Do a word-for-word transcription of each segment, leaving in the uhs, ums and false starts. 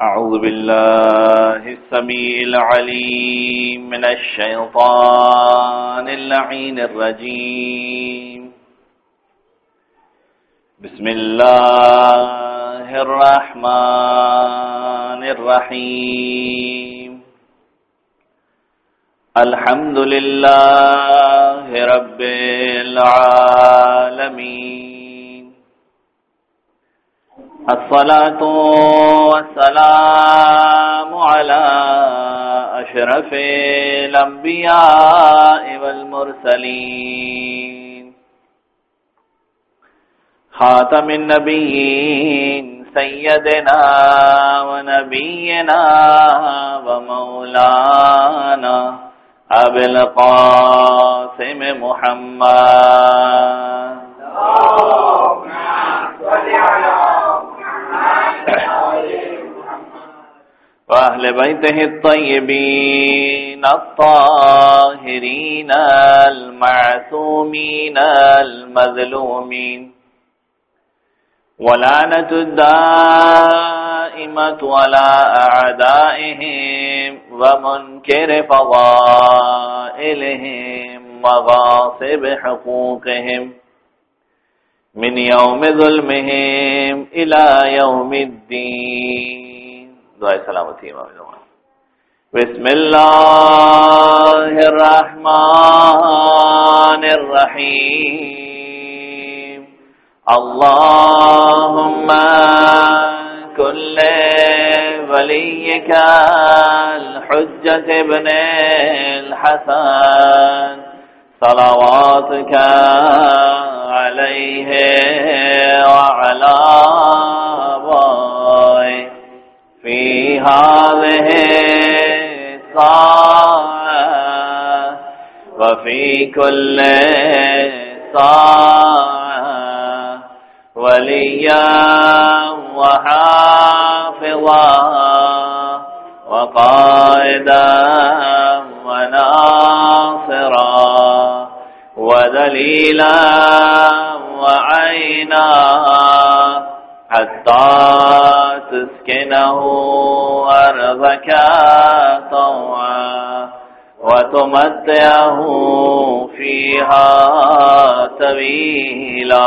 أعوذ بالله السميع العليم من الشيطان اللعين الرجيم. بسم الله الرحمن الرحيم. الحمد لله رب العالمين. الصلاة والسلام على أشرف الأنبياء والمرسلين خاتم النبيين سيدنا ونبينا ومولانا أبي القاسم محمد وأهل بيته الطيبين الطاهرين المعصومين المظلومين ولعنة الدائمة على أعدائهم ومنكر فضائلهم وغاصب حقوقهم من يوم ظلمهم إلى يوم الدين. دعائے سلامتی امام زمان. بسم اللہ الرحمن الرحیم. اللهم كل وليك الحجة ابن الحسن صلواتك عليه وعلى آبائه في هذه الساعة وفي كل ساعة وليا وحافظا وقائدا وناصرا ودليلا وعينا حتى تسكنه أرضك طوعا وتمتعه فيها طويلا.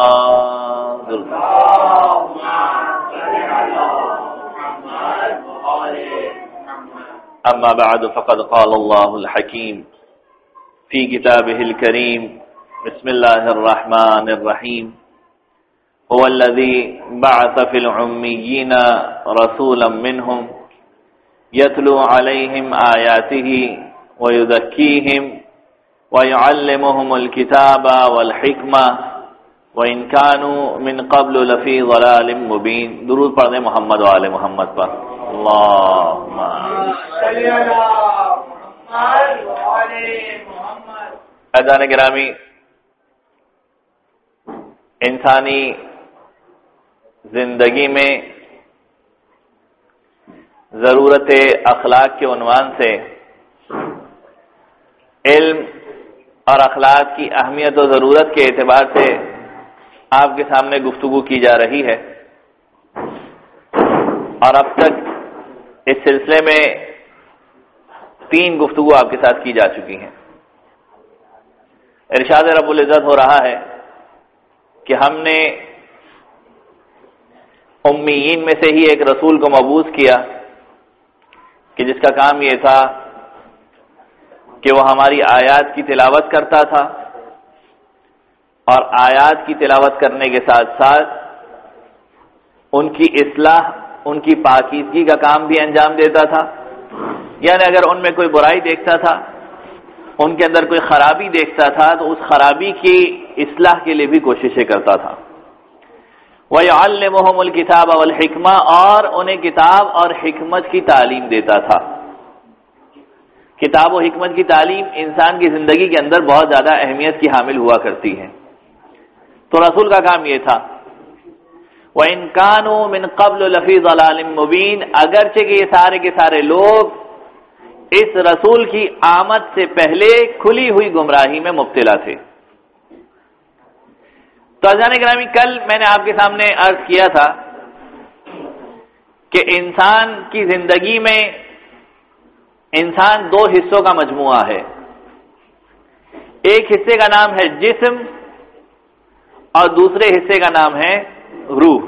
أما بعد فقد قال الله الحكيم في كتابه الكريم. بسم الله الرحمن الرحيم. هو الذي بعث في الأميين رسولا منهم يتلو عليهم آياته ويزكيهم ويعلمهم الكتاب والحكمة وإن كانوا من قبل لفي ضلال مبين. درود پڑھ دیں محمد و آل محمد پر. اللهم صل على محمد و آل محمد. عزیزان گرامی، انسانی زندگی میں ضرورت اخلاق کے عنوان سے علم اور اخلاق کی اہمیت و ضرورت کے اعتبار سے آپ کے سامنے گفتگو کی جا رہی ہے، اور اب تک اس سلسلے میں تین گفتگو آپ کے ساتھ کی جا چکی ہیں. ارشاد رب العزت ہو رہا ہے کہ ہم نے امیین میں سے ہی ایک رسول کو مبعوث کیا کہ جس کا کام یہ تھا کہ وہ ہماری آیات کی تلاوت کرتا تھا، اور آیات کی تلاوت کرنے کے ساتھ ساتھ ان کی اصلاح، ان کی پاکیزگی کا کام بھی انجام دیتا تھا. یعنی اگر ان میں کوئی برائی دیکھتا تھا، ان کے اندر کوئی خرابی دیکھتا تھا، تو اس خرابی کی اصلاح کے لیے بھی کوششیں کرتا تھا. وَيُعَلِّمُهُمُ الْكِتَابَ وَالْحِكْمَةَ، اور انہیں کتاب اور حکمت کی تعلیم دیتا تھا. کتاب و حکمت کی تعلیم انسان کی زندگی کے اندر بہت زیادہ اہمیت کی حامل ہوا کرتی ہے. تو رسول کا کام یہ تھا. وَإِن كَانُوا مِن قَبْلُ لَفِي ضَلَالٍ مُبِينٍ، اگرچہ کہ یہ سارے کے سارے لوگ اس رسول کی آمد سے پہلے کھلی ہوئی گمراہی میں مبتلا تھے. تو عزیزان گرامی، کل میں نے آپ کے سامنے عرض کیا تھا کہ انسان کی زندگی میں انسان دو حصوں کا مجموعہ ہے. ایک حصے کا نام ہے جسم اور دوسرے حصے کا نام ہے روح.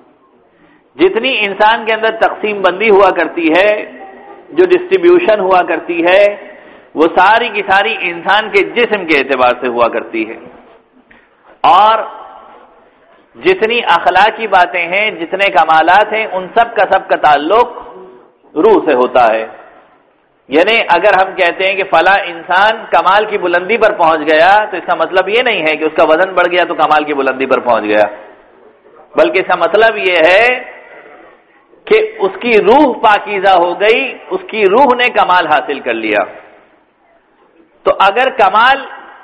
جتنی انسان کے اندر تقسیم بندی ہوا کرتی ہے، جو ڈسٹریبیوشن ہوا کرتی ہے، وہ ساری کی ساری انسان کے جسم کے اعتبار سے ہوا کرتی ہے. اور جتنی اخلاقی باتیں ہیں، جتنے کمالات ہیں، ان سب کا سب کا تعلق روح سے ہوتا ہے. یعنی اگر ہم کہتے ہیں کہ فلاں انسان کمال کی بلندی پر پہنچ گیا تو اس کا مطلب یہ نہیں ہے کہ اس کا وزن بڑھ گیا تو کمال کی بلندی پر پہنچ گیا، بلکہ اس کا مطلب یہ ہے کہ اس کی روح پاکیزہ ہو گئی، اس کی روح نے کمال حاصل کر لیا. تو اگر کمال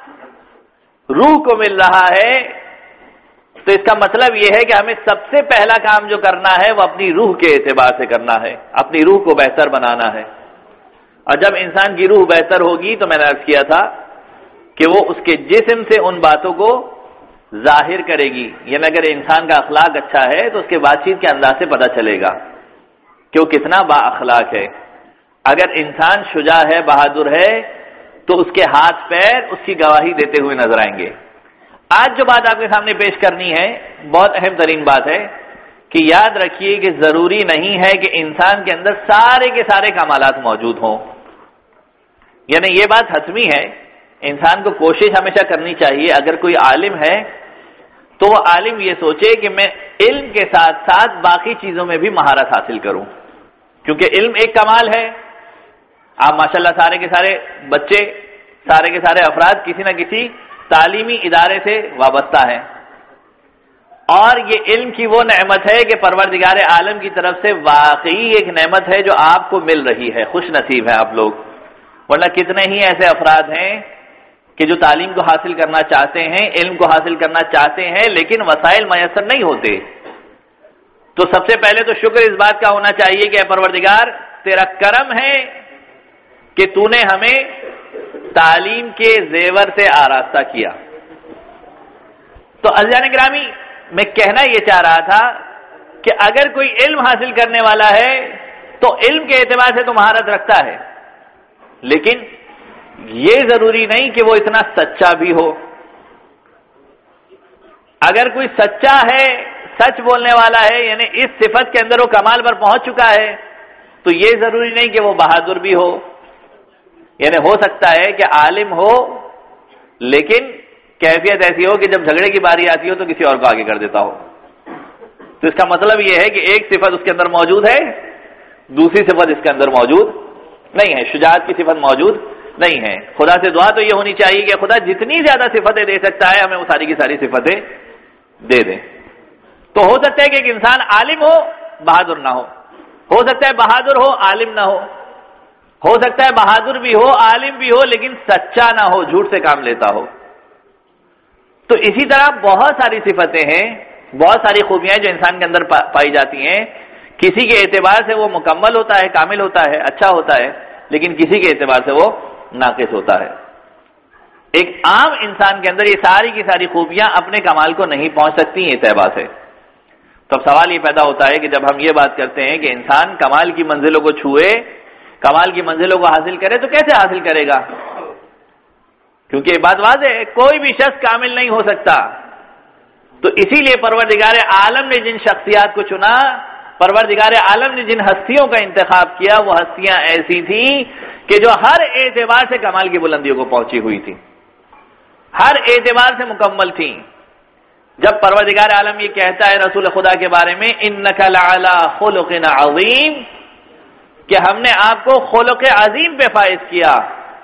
روح کو مل رہا ہے تو اس کا مطلب یہ ہے کہ ہمیں سب سے پہلا کام جو کرنا ہے وہ اپنی روح کے اعتبار سے کرنا ہے، اپنی روح کو بہتر بنانا ہے. اور جب انسان کی روح بہتر ہوگی تو میں نے عرض کیا تھا کہ وہ اس کے جسم سے ان باتوں کو ظاہر کرے گی. یعنی اگر انسان کا اخلاق اچھا ہے تو اس کے بات چیت کے انداز سے پتہ چلے گا کہ وہ کتنا با اخلاق ہے. اگر انسان شجاع ہے، بہادر ہے، تو اس کے ہاتھ پیر اس کی گواہی دیتے ہوئے نظر آئیں گے. آج جو بات آپ کے سامنے پیش کرنی ہے بہت اہم ترین بات ہے کہ یاد رکھیے کہ ضروری نہیں ہے کہ انسان کے اندر سارے کے سارے کمالات موجود ہوں. یعنی یہ بات حتمی ہے، انسان کو کوشش ہمیشہ کرنی چاہیے. اگر کوئی عالم ہے تو وہ عالم یہ سوچے کہ میں علم کے ساتھ ساتھ باقی چیزوں میں بھی مہارت حاصل کروں، کیونکہ علم ایک کمال ہے. آپ ماشاءاللہ سارے کے سارے بچے، سارے کے سارے افراد کسی نہ کسی تعلیمی ادارے سے وابستہ ہیں، اور یہ علم کی وہ نعمت ہے کہ پروردگار عالم کی طرف سے واقعی ایک نعمت ہے جو آپ کو مل رہی ہے. خوش نصیب ہیں آپ لوگ. ورنہ کتنے ہی ایسے افراد ہیں کہ جو تعلیم کو حاصل کرنا چاہتے ہیں، علم کو حاصل کرنا چاہتے ہیں، لیکن وسائل میسر نہیں ہوتے. تو سب سے پہلے تو شکر اس بات کا ہونا چاہیے کہ اے پروردگار تیرا کرم ہے کہ تو نے ہمیں تعلیم کے زیور سے آراستہ کیا. تو عزیزان گرامی، میں کہنا یہ چاہ رہا تھا کہ اگر کوئی علم حاصل کرنے والا ہے تو علم کے اعتبار سے تو مہارت رکھتا ہے، لیکن یہ ضروری نہیں کہ وہ اتنا سچا بھی ہو. اگر کوئی سچا ہے، سچ بولنے والا ہے، یعنی اس صفت کے اندر وہ کمال پر پہنچ چکا ہے، تو یہ ضروری نہیں کہ وہ بہادر بھی ہو. یعنی ہو سکتا ہے کہ عالم ہو لیکن کیفیت ایسی ہو کہ جب جھگڑے کی باری آتی ہو تو کسی اور کو آگے کر دیتا ہو. تو اس کا مطلب یہ ہے کہ ایک صفت اس کے اندر موجود ہے، دوسری صفت اس کے اندر موجود نہیں ہے، شجاعت کی صفت موجود نہیں ہے. خدا سے دعا تو یہ ہونی چاہیے کہ خدا جتنی زیادہ صفتیں دے سکتا ہے ہمیں وہ ساری کی ساری صفتیں دے دیں. تو ہو سکتا ہے کہ ایک انسان عالم ہو بہادر نہ ہو، ہو سکتا ہے بہادر ہو عالم نہ ہو، ہو سکتا ہے بہادر بھی ہو عالم بھی ہو لیکن سچا نہ ہو، جھوٹ سے کام لیتا ہو. تو اسی طرح بہت ساری صفتیں ہیں، بہت ساری خوبیاں جو انسان کے اندر پائی جاتی ہیں. کسی کے اعتبار سے وہ مکمل ہوتا ہے، کامل ہوتا ہے، اچھا ہوتا ہے، لیکن کسی کے اعتبار سے وہ ناقص ہوتا ہے. ایک عام انسان کے اندر یہ ساری کی ساری خوبیاں اپنے کمال کو نہیں پہنچ سکتی ہیں اعتبار سے. تو اب سوال یہ پیدا ہوتا ہے کہ جب ہم یہ بات کرتے ہیں کہ انسان کمال کی منزلوں کو چھوئے، کمال کی منزلوں کو حاصل کرے، تو کیسے حاصل کرے گا؟ کیونکہ یہ بات واضح ہے، کوئی بھی شخص کامل نہیں ہو سکتا. تو اسی لیے پروردگار عالم نے جن شخصیات کو چنا، پروردگار عالم نے جن ہستیوں کا انتخاب کیا، وہ ہستیاں ایسی تھیں کہ جو ہر اعتبار سے کمال کی بلندیوں کو پہنچی ہوئی تھی، ہر اعتبار سے مکمل تھیں. جب پروردگار عالم یہ کہتا ہے رسول خدا کے بارے میں انک لعلی خلق عظیم، کہ ہم نے آپ کو خلق عظیم پہ فائز کیا،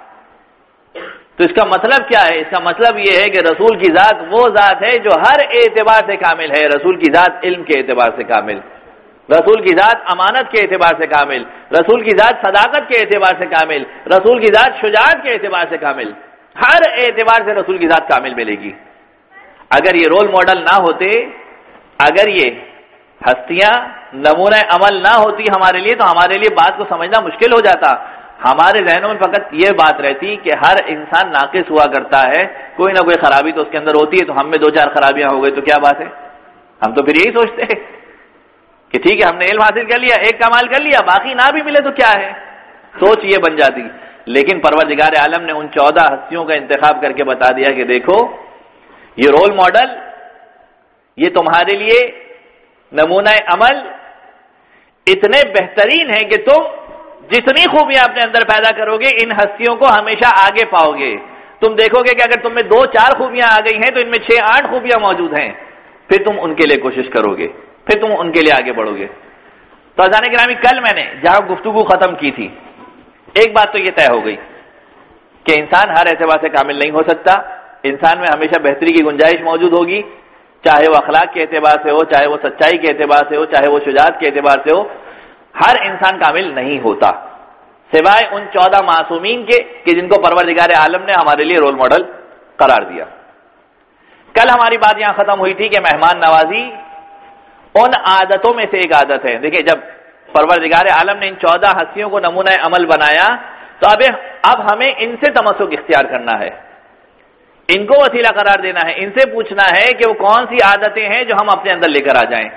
تو اس کا مطلب کیا ہے؟ اس کا مطلب یہ ہے کہ رسول کی ذات وہ ذات ہے جو ہر اعتبار سے کامل ہے. رسول کی ذات علم کے اعتبار سے کامل، رسول کی ذات امانت کے اعتبار سے کامل، رسول کی ذات صداقت کے اعتبار سے کامل، رسول کی ذات شجاعت کے اعتبار سے کامل. ہر اعتبار سے رسول کی ذات کامل ملے گی. اگر یہ رول ماڈل نہ ہوتے، اگر یہ ہستیاں نمونہ عمل نہ ہوتی ہمارے لیے، تو ہمارے لیے بات کو سمجھنا مشکل ہو جاتا. ہمارے ذہنوں میں فقط یہ بات رہتی کہ ہر انسان ناقص ہوا کرتا ہے، کوئی نہ کوئی خرابی تو اس کے اندر ہوتی ہے، تو ہم میں دو چار خرابیاں ہو گئی تو کیا بات ہے؟ ہم تو پھر یہی سوچتے ہیں. کہ ٹھیک ہے ہم نے علم حاصل کر لیا، ایک کمال کر لیا، باقی نہ بھی ملے تو کیا ہے، سوچ یہ بن جاتی. لیکن پروردگار عالم نے ان چودہ ہستیوں کا انتخاب کر کے بتا دیا کہ دیکھو یہ رول ماڈل، یہ تمہارے لیے نمونہ عمل اتنے بہترین ہیں کہ تم جتنی خوبیاں اپنے اندر پیدا کرو گے ان ہستیوں کو ہمیشہ آگے پاؤ گے. تم دیکھو گے کہ اگر تم میں دو چار خوبیاں آ گئی ہیں تو ان میں چھ آٹھ خوبیاں موجود ہیں، پھر تم ان کے لیے کوشش کرو گے، پھر تم ان کے لیے آگے بڑھو گے. تو عزیزان گرامی، کل میں نے جہاں گفتگو ختم کی تھی ایک بات تو یہ طے ہو گئی کہ انسان ہر اعتبار سے کامل نہیں ہو سکتا، انسان میں ہمیشہ بہتری کی گنجائش موجود ہوگی، چاہے وہ اخلاق کے اعتبار سے ہو، چاہے وہ سچائی کے اعتبار سے ہو، چاہے وہ شجاعت کے اعتبار سے ہو. ہر انسان کامل نہیں ہوتا سوائے ان چودہ معصومین کے کہ جن کو پروردگار عالم نے ہمارے لیے رول ماڈل قرار دیا. کل ہماری بات یہاں ختم ہوئی تھی کہ مہمان نوازی ان عادتوں میں سے ایک عادت ہے. دیکھیں جب پروردگار عالم نے ان چودہ ہستیوں کو نمونہ عمل بنایا تو اب اب ہمیں ان سے تمسک اختیار کرنا ہے، ان کو وسیلہ قرار دینا ہے، ان سے پوچھنا ہے کہ وہ کون سی عادتیں ہیں جو ہم اپنے اندر لے کر آ جائیں.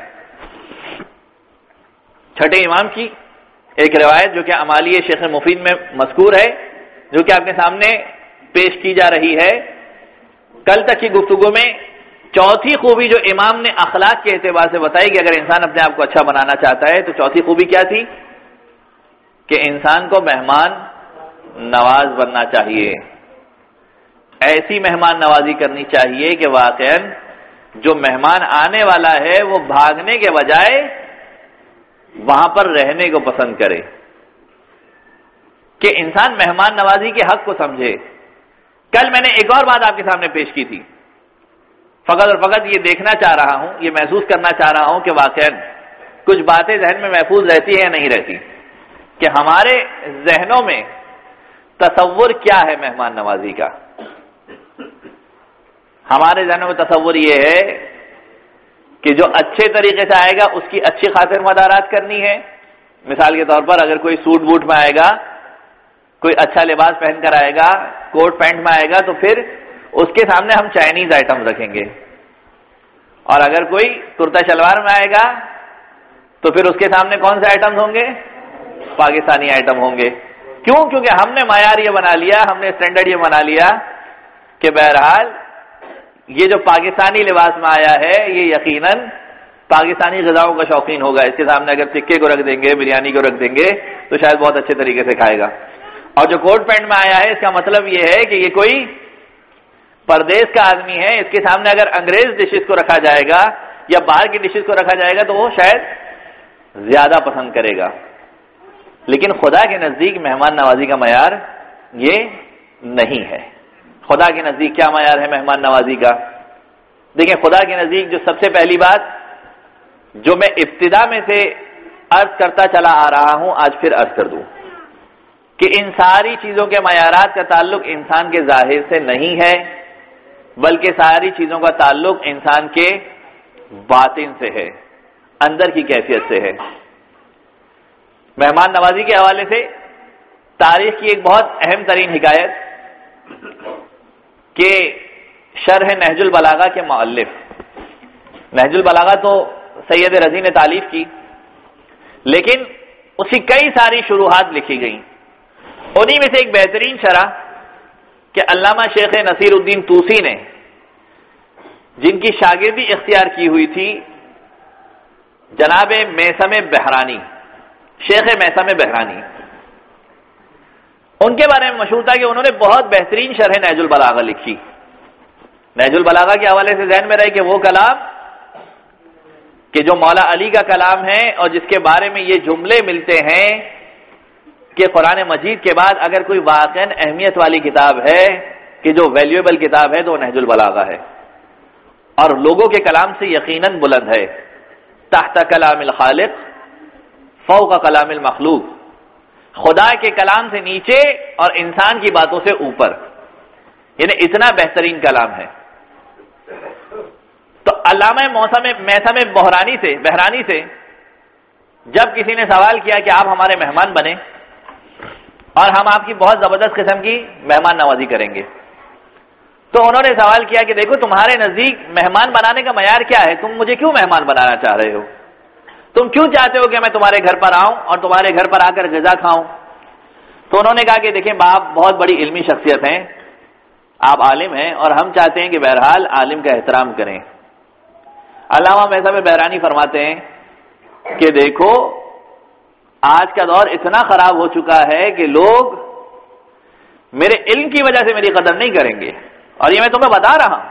چھٹے امام کی ایک روایت جو کہ امالی شیخ مفید میں مذکور ہے، جو کہ آپ کے سامنے پیش کی جا رہی ہے. کل تک کی گفتگو میں چوتھی خوبی جو امام نے اخلاق کے اعتبار سے بتائی کہ اگر انسان اپنے آپ کو اچھا بنانا چاہتا ہے تو چوتھی خوبی کیا تھی کہ انسان کو مہمان نواز بننا چاہیے. ایسی مہمان نوازی کرنی چاہیے کہ واقعاً جو مہمان آنے والا ہے وہ بھاگنے کے بجائے وہاں پر رہنے کو پسند کرے، کہ انسان مہمان نوازی کے حق کو سمجھے. کل میں نے ایک اور بات آپ کے سامنے پیش کی تھی، فقط اور فقط یہ دیکھنا چاہ رہا ہوں، یہ محسوس کرنا چاہ رہا ہوں کہ واقعاً کچھ باتیں ذہن میں محفوظ رہتی ہیں یا نہیں رہتی، کہ ہمارے ذہنوں میں تصور کیا ہے مہمان نوازی کا. ہمارے ذہنوں میں تصور یہ ہے کہ جو اچھے طریقے سے آئے گا اس کی اچھی خاطر مدارات کرنی ہے. مثال کے طور پر اگر کوئی سوٹ بوٹ میں آئے گا، کوئی اچھا لباس پہن کر آئے گا، کوٹ پینٹ میں آئے گا، تو پھر اس کے سامنے ہم چائنیز آئٹم رکھیں گے. اور اگر کوئی کرتا شلوار میں آئے گا تو پھر اس کے سامنے کون سے آئٹمز ہوں گے؟ پاکستانی آئٹم ہوں گے. کیوں؟ کیونکہ ہم نے معیار یہ بنا لیا، ہم نے اسٹینڈرڈ یہ بنا لیا کہ بہرحال یہ جو پاکستانی لباس میں آیا ہے یہ یقیناً پاکستانی غذاؤں کا شوقین ہوگا. اس کے سامنے اگر ٹکے کو رکھ دیں گے، بریانی کو رکھ دیں گے تو شاید بہت اچھے طریقے سے کھائے گا. اور جو کوٹ پینٹ میں آیا ہے اس کا مطلب یہ ہے کہ یہ کوئی پردیس کا آدمی ہے، اس کے سامنے اگر انگریز ڈشز کو رکھا جائے گا یا باہر کی ڈشز کو رکھا جائے گا تو وہ شاید زیادہ پسند کرے گا. لیکن خدا کے نزدیک مہمان نوازی کا معیار یہ نہیں ہے. خدا کے نزدیک کیا معیار ہے مہمان نوازی کا؟ دیکھیں خدا کے نزدیک جو سب سے پہلی بات جو میں ابتدا میں سے عرض کرتا چلا آ رہا ہوں آج پھر عرض کر دوں کہ ان ساری چیزوں کے معیارات کا تعلق انسان کے ظاہر سے نہیں ہے، بلکہ ساری چیزوں کا تعلق انسان کے باطن سے ہے، اندر کی کیفیت سے ہے. مہمان نوازی کے حوالے سے تاریخ کی ایک بہت اہم ترین حکایت کہ شرح نہج البلاغہ کے مؤلف، نہج البلاغہ تو سید رضی نے تالیف کی، لیکن اس کی کئی ساری شروحات لکھی گئیں. انہی میں سے ایک بہترین شرح کہ علامہ شیخ نصیر الدین طوسی نے، جن کی شاگردی اختیار کی ہوئی تھی جناب میثم بحرانی، شیخ میثم بحرانی، ان کے بارے میں مشہور تھا کہ انہوں نے بہت بہترین شرح نہج البلاغہ لکھی. نہج البلاغہ کے حوالے سے ذہن میں رہے کہ وہ کلام کہ جو مولا علی کا کلام ہے اور جس کے بارے میں یہ جملے ملتے ہیں کہ قرآن مجید کے بعد اگر کوئی واقعاً اہمیت والی کتاب ہے کہ جو ویلیویبل کتاب ہے تو وہ نہج البلاغہ ہے، اور لوگوں کے کلام سے یقیناً بلند ہے. تحت کلام الخالق فوق کلام المخلوق، خدا کے کلام سے نیچے اور انسان کی باتوں سے اوپر، یعنی اتنا بہترین کلام ہے. تو علامہ موسم میثم بحرانی سے بحرانی سے جب کسی نے سوال کیا کہ آپ ہمارے مہمان بنے اور ہم آپ کی بہت زبردست قسم کی مہمان نوازی کریں گے، تو انہوں نے سوال کیا کہ دیکھو تمہارے نزدیک مہمان بنانے کا معیار کیا ہے؟ تم مجھے کیوں مہمان بنانا چاہ رہے ہو؟ تم کیوں چاہتے ہو کہ میں تمہارے گھر پر آؤں اور تمہارے گھر پر آ کر غذا کھاؤں؟ تو انہوں نے کہا کہ دیکھیں آپ بہت بڑی علمی شخصیت ہیں، آپ عالم ہیں، اور ہم چاہتے ہیں کہ بہرحال عالم کا احترام کریں۔ علامہ مہذب بحرانی فرماتے ہیں کہ دیکھو آج کا دور اتنا خراب ہو چکا ہے کہ لوگ میرے علم کی وجہ سے میری قدر نہیں کریں گے، اور یہ میں تمہیں بتا رہا ہوں،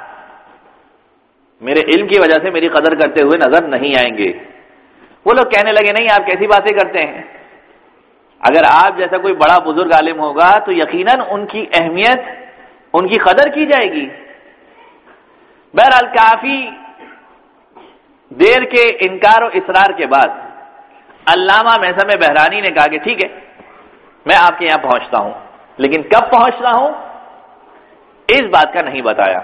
میرے علم کی وجہ سے میری قدر کرتے ہوئے نظر نہیں آئیں گے۔ وہ لوگ کہنے لگے نہیں آپ کیسی باتیں کرتے ہیں، اگر آپ جیسا کوئی بڑا بزرگ عالم ہوگا تو یقیناً ان کی اہمیت، ان کی قدر کی جائے گی۔ بہرحال کافی دیر کے انکار و اصرار کے بعد علامہ مہذب بحرانی نے کہا کہ ٹھیک ہے میں آپ کے یہاں پہنچتا ہوں، لیکن کب پہنچتا ہوں اس بات کا نہیں بتایا۔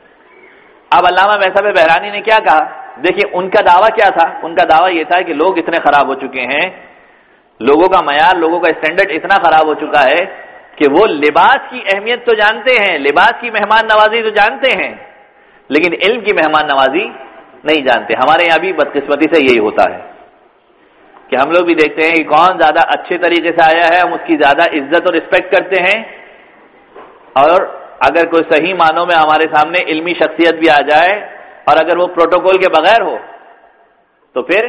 اب علامہ مہذب بحرانی نے کیا کہا؟ دیکھیے ان کا دعویٰ کیا تھا؟ ان کا دعویٰ یہ تھا کہ لوگ اتنے خراب ہو چکے ہیں، لوگوں کا معیار، لوگوں کا اسٹینڈرڈ اتنا خراب ہو چکا ہے کہ وہ لباس کی اہمیت تو جانتے ہیں، لباس کی مہمان نوازی تو جانتے ہیں، لیکن علم کی مہمان نوازی نہیں جانتے۔ ہمارے یہاں بھی بدقسمتی سے یہی ہوتا ہے کہ ہم لوگ بھی دیکھتے ہیں کہ کون زیادہ اچھے طریقے سے آیا ہے، ہم اس کی زیادہ عزت اور رسپیکٹ کرتے ہیں، اور اگر کوئی صحیح معنوں میں ہمارے سامنے علمی شخصیت بھی آ جائے اور اگر وہ پروٹوکول کے بغیر ہو تو پھر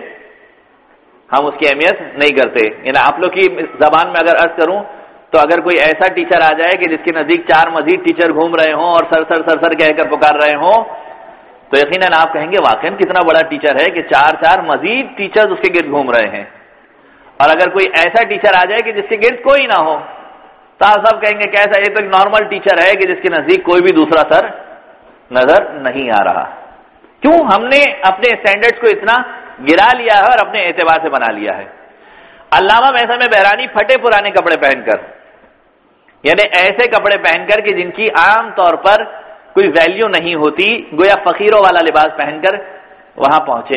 ہم اس کی اہمیت نہیں کرتے۔ یعنی آپ لوگ کی زبان میں اگر عرض کروں تو اگر کوئی ایسا ٹیچر آ جائے کہ جس کے نزدیک چار مزید ٹیچر گھوم رہے ہوں اور سر سر سر سر کہہ کر پکار رہے ہوں تو یقیناً آپ کہیں گے واقعاً کتنا بڑا ٹیچر ہے کہ چار چار مزید ٹیچر اس کے گرد گھوم رہے ہیں۔ اور اگر کوئی ایسا ٹیچر آ جائے کہ جس کے گرد کوئی نہ ہو تو آپ سب کہیں گے کیسا، یہ تو ایک نارمل ٹیچر ہے کہ جس کے نزدیک کوئی بھی دوسرا سر نظر نہیں آ رہا۔ کیوں؟ ہم نے اپنے اسٹینڈرڈز کو اتنا گرا لیا ہے اور اپنے اعتبار سے بنا لیا ہے۔ علامہ مہذب بحرانی پھٹے پرانے کپڑے پہن کر، یعنی ایسے کپڑے پہن کر کہ جن کی عام طور پر کوئی ویلیو نہیں ہوتی، گویا فقیروں والا لباس پہن کر وہاں پہنچے۔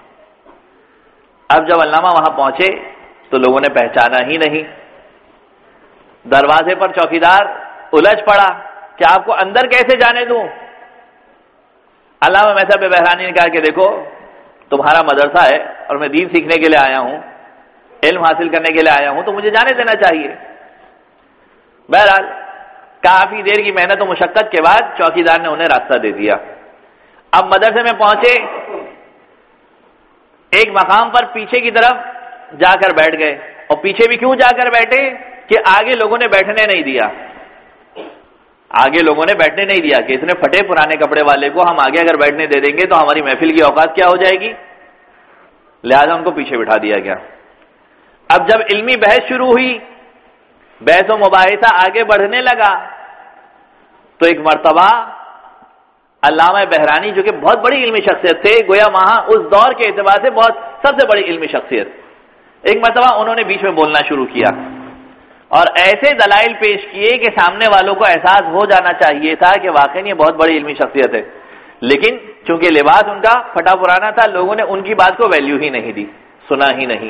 اب جب علامہ وہاں پہنچے تو لوگوں نے پہچانا ہی نہیں۔ دروازے پر چوکیدار الجھ پڑا کہ آپ کو اندر کیسے جانے دوں؟ علامہ مہذب بحرانی نے کہا کہ دیکھو تمہارا مدرسہ ہے اور میں دین سیکھنے کے لیے آیا ہوں، علم حاصل کرنے کے لیے آیا ہوں، تو مجھے جانے دینا چاہیے۔ بہرحال کافی دیر کی محنت و مشقت کے بعد چوکیدار نے انہیں راستہ دے دیا۔ اب مدرسے میں پہنچے، ایک مقام پر پیچھے کی طرف جا کر بیٹھ گئے، اور پیچھے بھی کیوں جا کر بیٹھے کہ آگے لوگوں نے بیٹھنے نہیں دیا، آگے لوگوں نے بیٹھنے نہیں دیا کہ اتنے پھٹے پرانے کپڑے والے کو ہم آگے اگر بیٹھنے دے دیں گے تو ہماری محفل کی اوقات کیا ہو جائے گی، لہذا ان کو پیچھے بٹھا دیا گیا۔ اب جب علمی بحث شروع ہوئی، بحث و مباحثہ آگے بڑھنے لگا، تو ایک مرتبہ علامہ بحرانی جو کہ بہت بڑی علمی شخصیت تھے، گویا وہاں اس دور کے اعتبار سے بہت سب سے بڑی علمی شخصیت، ایک مرتبہ انہوں نے بیچ میں بولنا شروع کیا اور ایسے دلائل پیش کیے کہ سامنے والوں کو احساس ہو جانا چاہیے تھا کہ واقعی یہ بہت بڑی علمی شخصیت ہے، لیکن چونکہ لباس ان کا پھٹا پرانا تھا، لوگوں نے ان کی بات کو ویلیو ہی نہیں دی، سنا ہی نہیں۔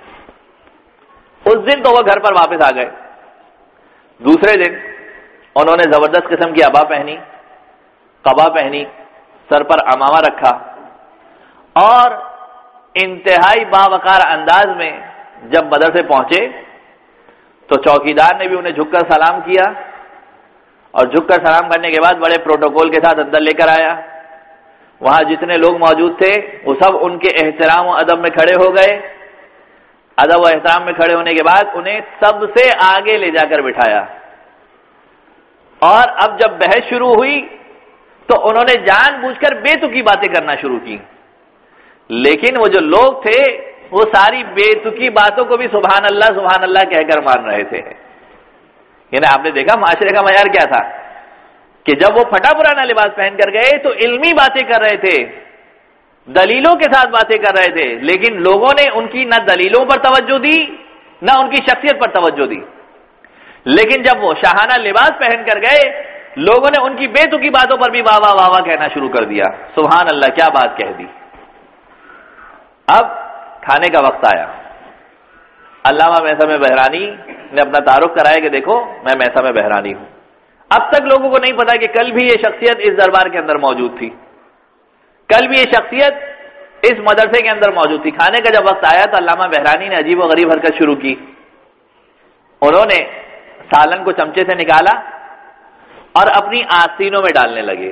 اس دن تو وہ گھر پر واپس آ گئے۔ دوسرے دن انہوں نے زبردست قسم کی عبا پہنی، قبا پہنی، سر پر عمامہ رکھا، اور انتہائی باوقار انداز میں جب مدرسے پہنچے تو چوکیدار نے بھی انہیں جھک کر سلام کیا، اور جھک کر سلام کرنے کے بعد بڑے پروٹوکول کے ساتھ اندر لے کر آیا۔ وہاں جتنے لوگ موجود تھے وہ سب ان کے احترام و ادب میں کھڑے ہو گئے۔ ادب و احترام میں کھڑے ہونے کے بعد انہیں سب سے آگے لے جا کر بٹھایا، اور اب جب بحث شروع ہوئی تو انہوں نے جان بوجھ کر بے تکی باتیں کرنا شروع کی، لیکن وہ جو لوگ تھے وہ ساری بے تکی باتوں کو بھی سبحان اللہ سبحان اللہ کہہ کر مان رہے تھے۔ یعنی آپ نے دیکھا معاشرے کا معیار کیا تھا کہ جب وہ پھٹا پرانا لباس پہن کر گئے تو علمی باتیں کر رہے تھے، دلیلوں کے ساتھ باتیں کر رہے تھے، لیکن لوگوں نے ان کی نہ دلیلوں پر توجہ دی نہ ان کی شخصیت پر توجہ دی۔ لیکن جب وہ شاہانہ لباس پہن کر گئے لوگوں نے ان کی بے تکی باتوں پر بھی واہ واہ واہ واہ کہنا شروع کر دیا، سبحان اللہ کیا بات کہہ دی۔ اب کھانے کا وقت آیا، علامہ مہذب بحرانی نے اپنا تعارف کرایا کہ دیکھو میں مہذب بحرانی ہوں۔ اب تک لوگوں کو نہیں پتا کہ کل بھی یہ شخصیت اس دربار کے اندر موجود تھی، کل بھی یہ شخصیت اس مدرسے کے اندر موجود تھی. کھانے کا جب وقت آیا تو علامہ بہرانی نے عجیب و غریب حرکت شروع کی. انہوں نے سالن کو چمچے سے نکالا اور اپنی آستینوں میں ڈالنے لگے.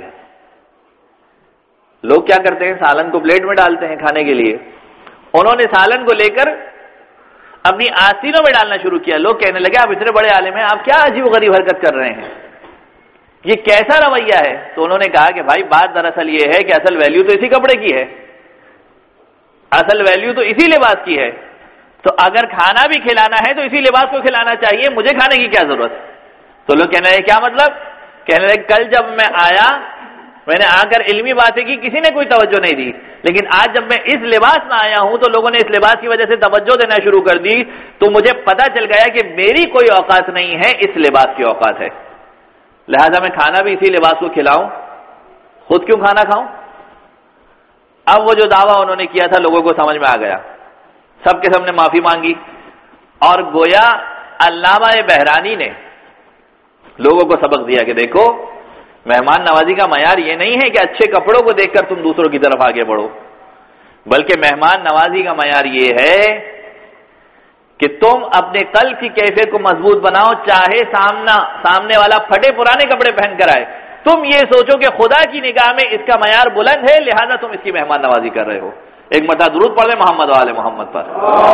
لوگ کیا کرتے ہیں؟ سالن کو پلیٹ میں ڈالتے ہیں کھانے کے لیے. انہوں نے سالن کو لے کر اپنی آستینوں میں ڈالنا شروع کیا. لوگ کہنے لگے آپ اتنے بڑے عالم ہیں, آپ کیا عجیب و غریب حرکت کر رہے ہیں, یہ کیسا رویہ ہے؟ تو انہوں نے کہا کہ بھائی بات دراصل یہ ہے کہ اصل ویلیو تو اسی کپڑے کی ہے, اصل ویلیو تو اسی لباس کی ہے. تو اگر کھانا بھی کھلانا ہے تو اسی لباس کو کھلانا چاہیے, مجھے کھانے کی کیا ضرورت؟ تو لوگ کہنے لگے کیا مطلب؟ کہنے لگے کل جب میں آیا میں نے آ کر علمی باتیں کی, کسی نے کوئی توجہ نہیں دی, لیکن آج جب میں اس لباس میں آیا ہوں تو لوگوں نے اس لباس کی وجہ سے توجہ دینا شروع کر دی, تو مجھے پتا چل گیا کہ میری کوئی اوقات نہیں ہے, اس لباس کی اوقات ہے. لہذا میں کھانا بھی اسی لباس کو کھلاؤں, خود کیوں کھانا کھاؤں؟ اب وہ جو دعویٰ انہوں نے کیا تھا لوگوں کو سمجھ میں آ گیا, سب کے سامنے معافی مانگی, اور گویا علامہ بہرانی نے لوگوں کو سبق دیا کہ دیکھو مہمان نوازی کا معیار یہ نہیں ہے کہ اچھے کپڑوں کو دیکھ کر تم دوسروں کی طرف آگے بڑھو, بلکہ مہمان نوازی کا معیار یہ ہے کہ تم اپنے قلب کی کیفیت کو مضبوط بناؤ, چاہے سامنا سامنے والا پھٹے پرانے کپڑے پہن کر آئے, تم یہ سوچو کہ خدا کی نگاہ میں اس کا معیار بلند ہے, لہذا تم اس کی مہمان نوازی کر رہے ہو. ایک مرتبہ درود پڑھ لیں محمد و آل محمد پر.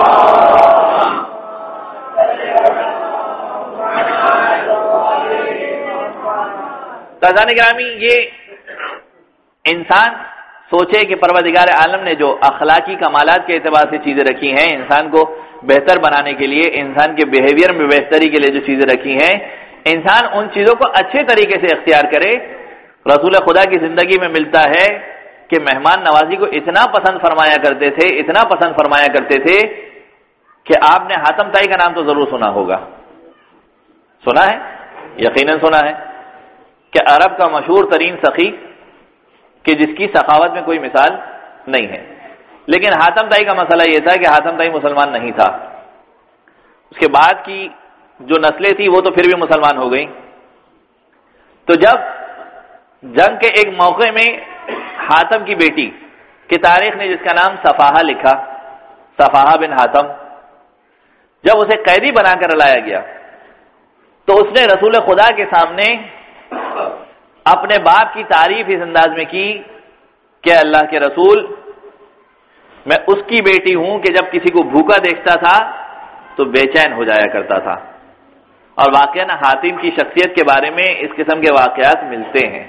تازان گرامی, یہ انسان سوچے کہ پروردگار عالم نے جو اخلاقی کمالات کے اعتبار سے چیزیں رکھی ہیں انسان کو بہتر بنانے کے لیے, انسان کے بیہیویئر میں بہتری کے لیے جو چیزیں رکھی ہیں, انسان ان چیزوں کو اچھے طریقے سے اختیار کرے. رسول خدا کی زندگی میں ملتا ہے کہ مہمان نوازی کو اتنا پسند فرمایا کرتے تھے, اتنا پسند فرمایا کرتے تھے کہ آپ نے حاتم طائی کا نام تو ضرور سنا ہوگا, سنا ہے, یقیناً سنا ہے, کہ عرب کا مشہور ترین سخی کہ جس کی سخاوت میں کوئی مثال نہیں ہے. لیکن حاتم طائی کا مسئلہ یہ تھا کہ حاتم طائی مسلمان نہیں تھا. اس کے بعد کی جو نسلیں تھی وہ تو پھر بھی مسلمان ہو گئی. تو جب جنگ کے ایک موقع میں حاتم کی بیٹی کی تاریخ نے جس کا نام صفاحہ لکھا, صفاحہ بن حاتم, جب اسے قیدی بنا کر لایا گیا تو اس نے رسول خدا کے سامنے اپنے باپ کی تعریف اس انداز میں کی کہ اللہ کے رسول, میں اس کی بیٹی ہوں کہ جب کسی کو بھوکا دیکھتا تھا تو بے چین ہو جایا کرتا تھا. اور واقعاً حاتم کی شخصیت کے بارے میں اس قسم کے واقعات ملتے ہیں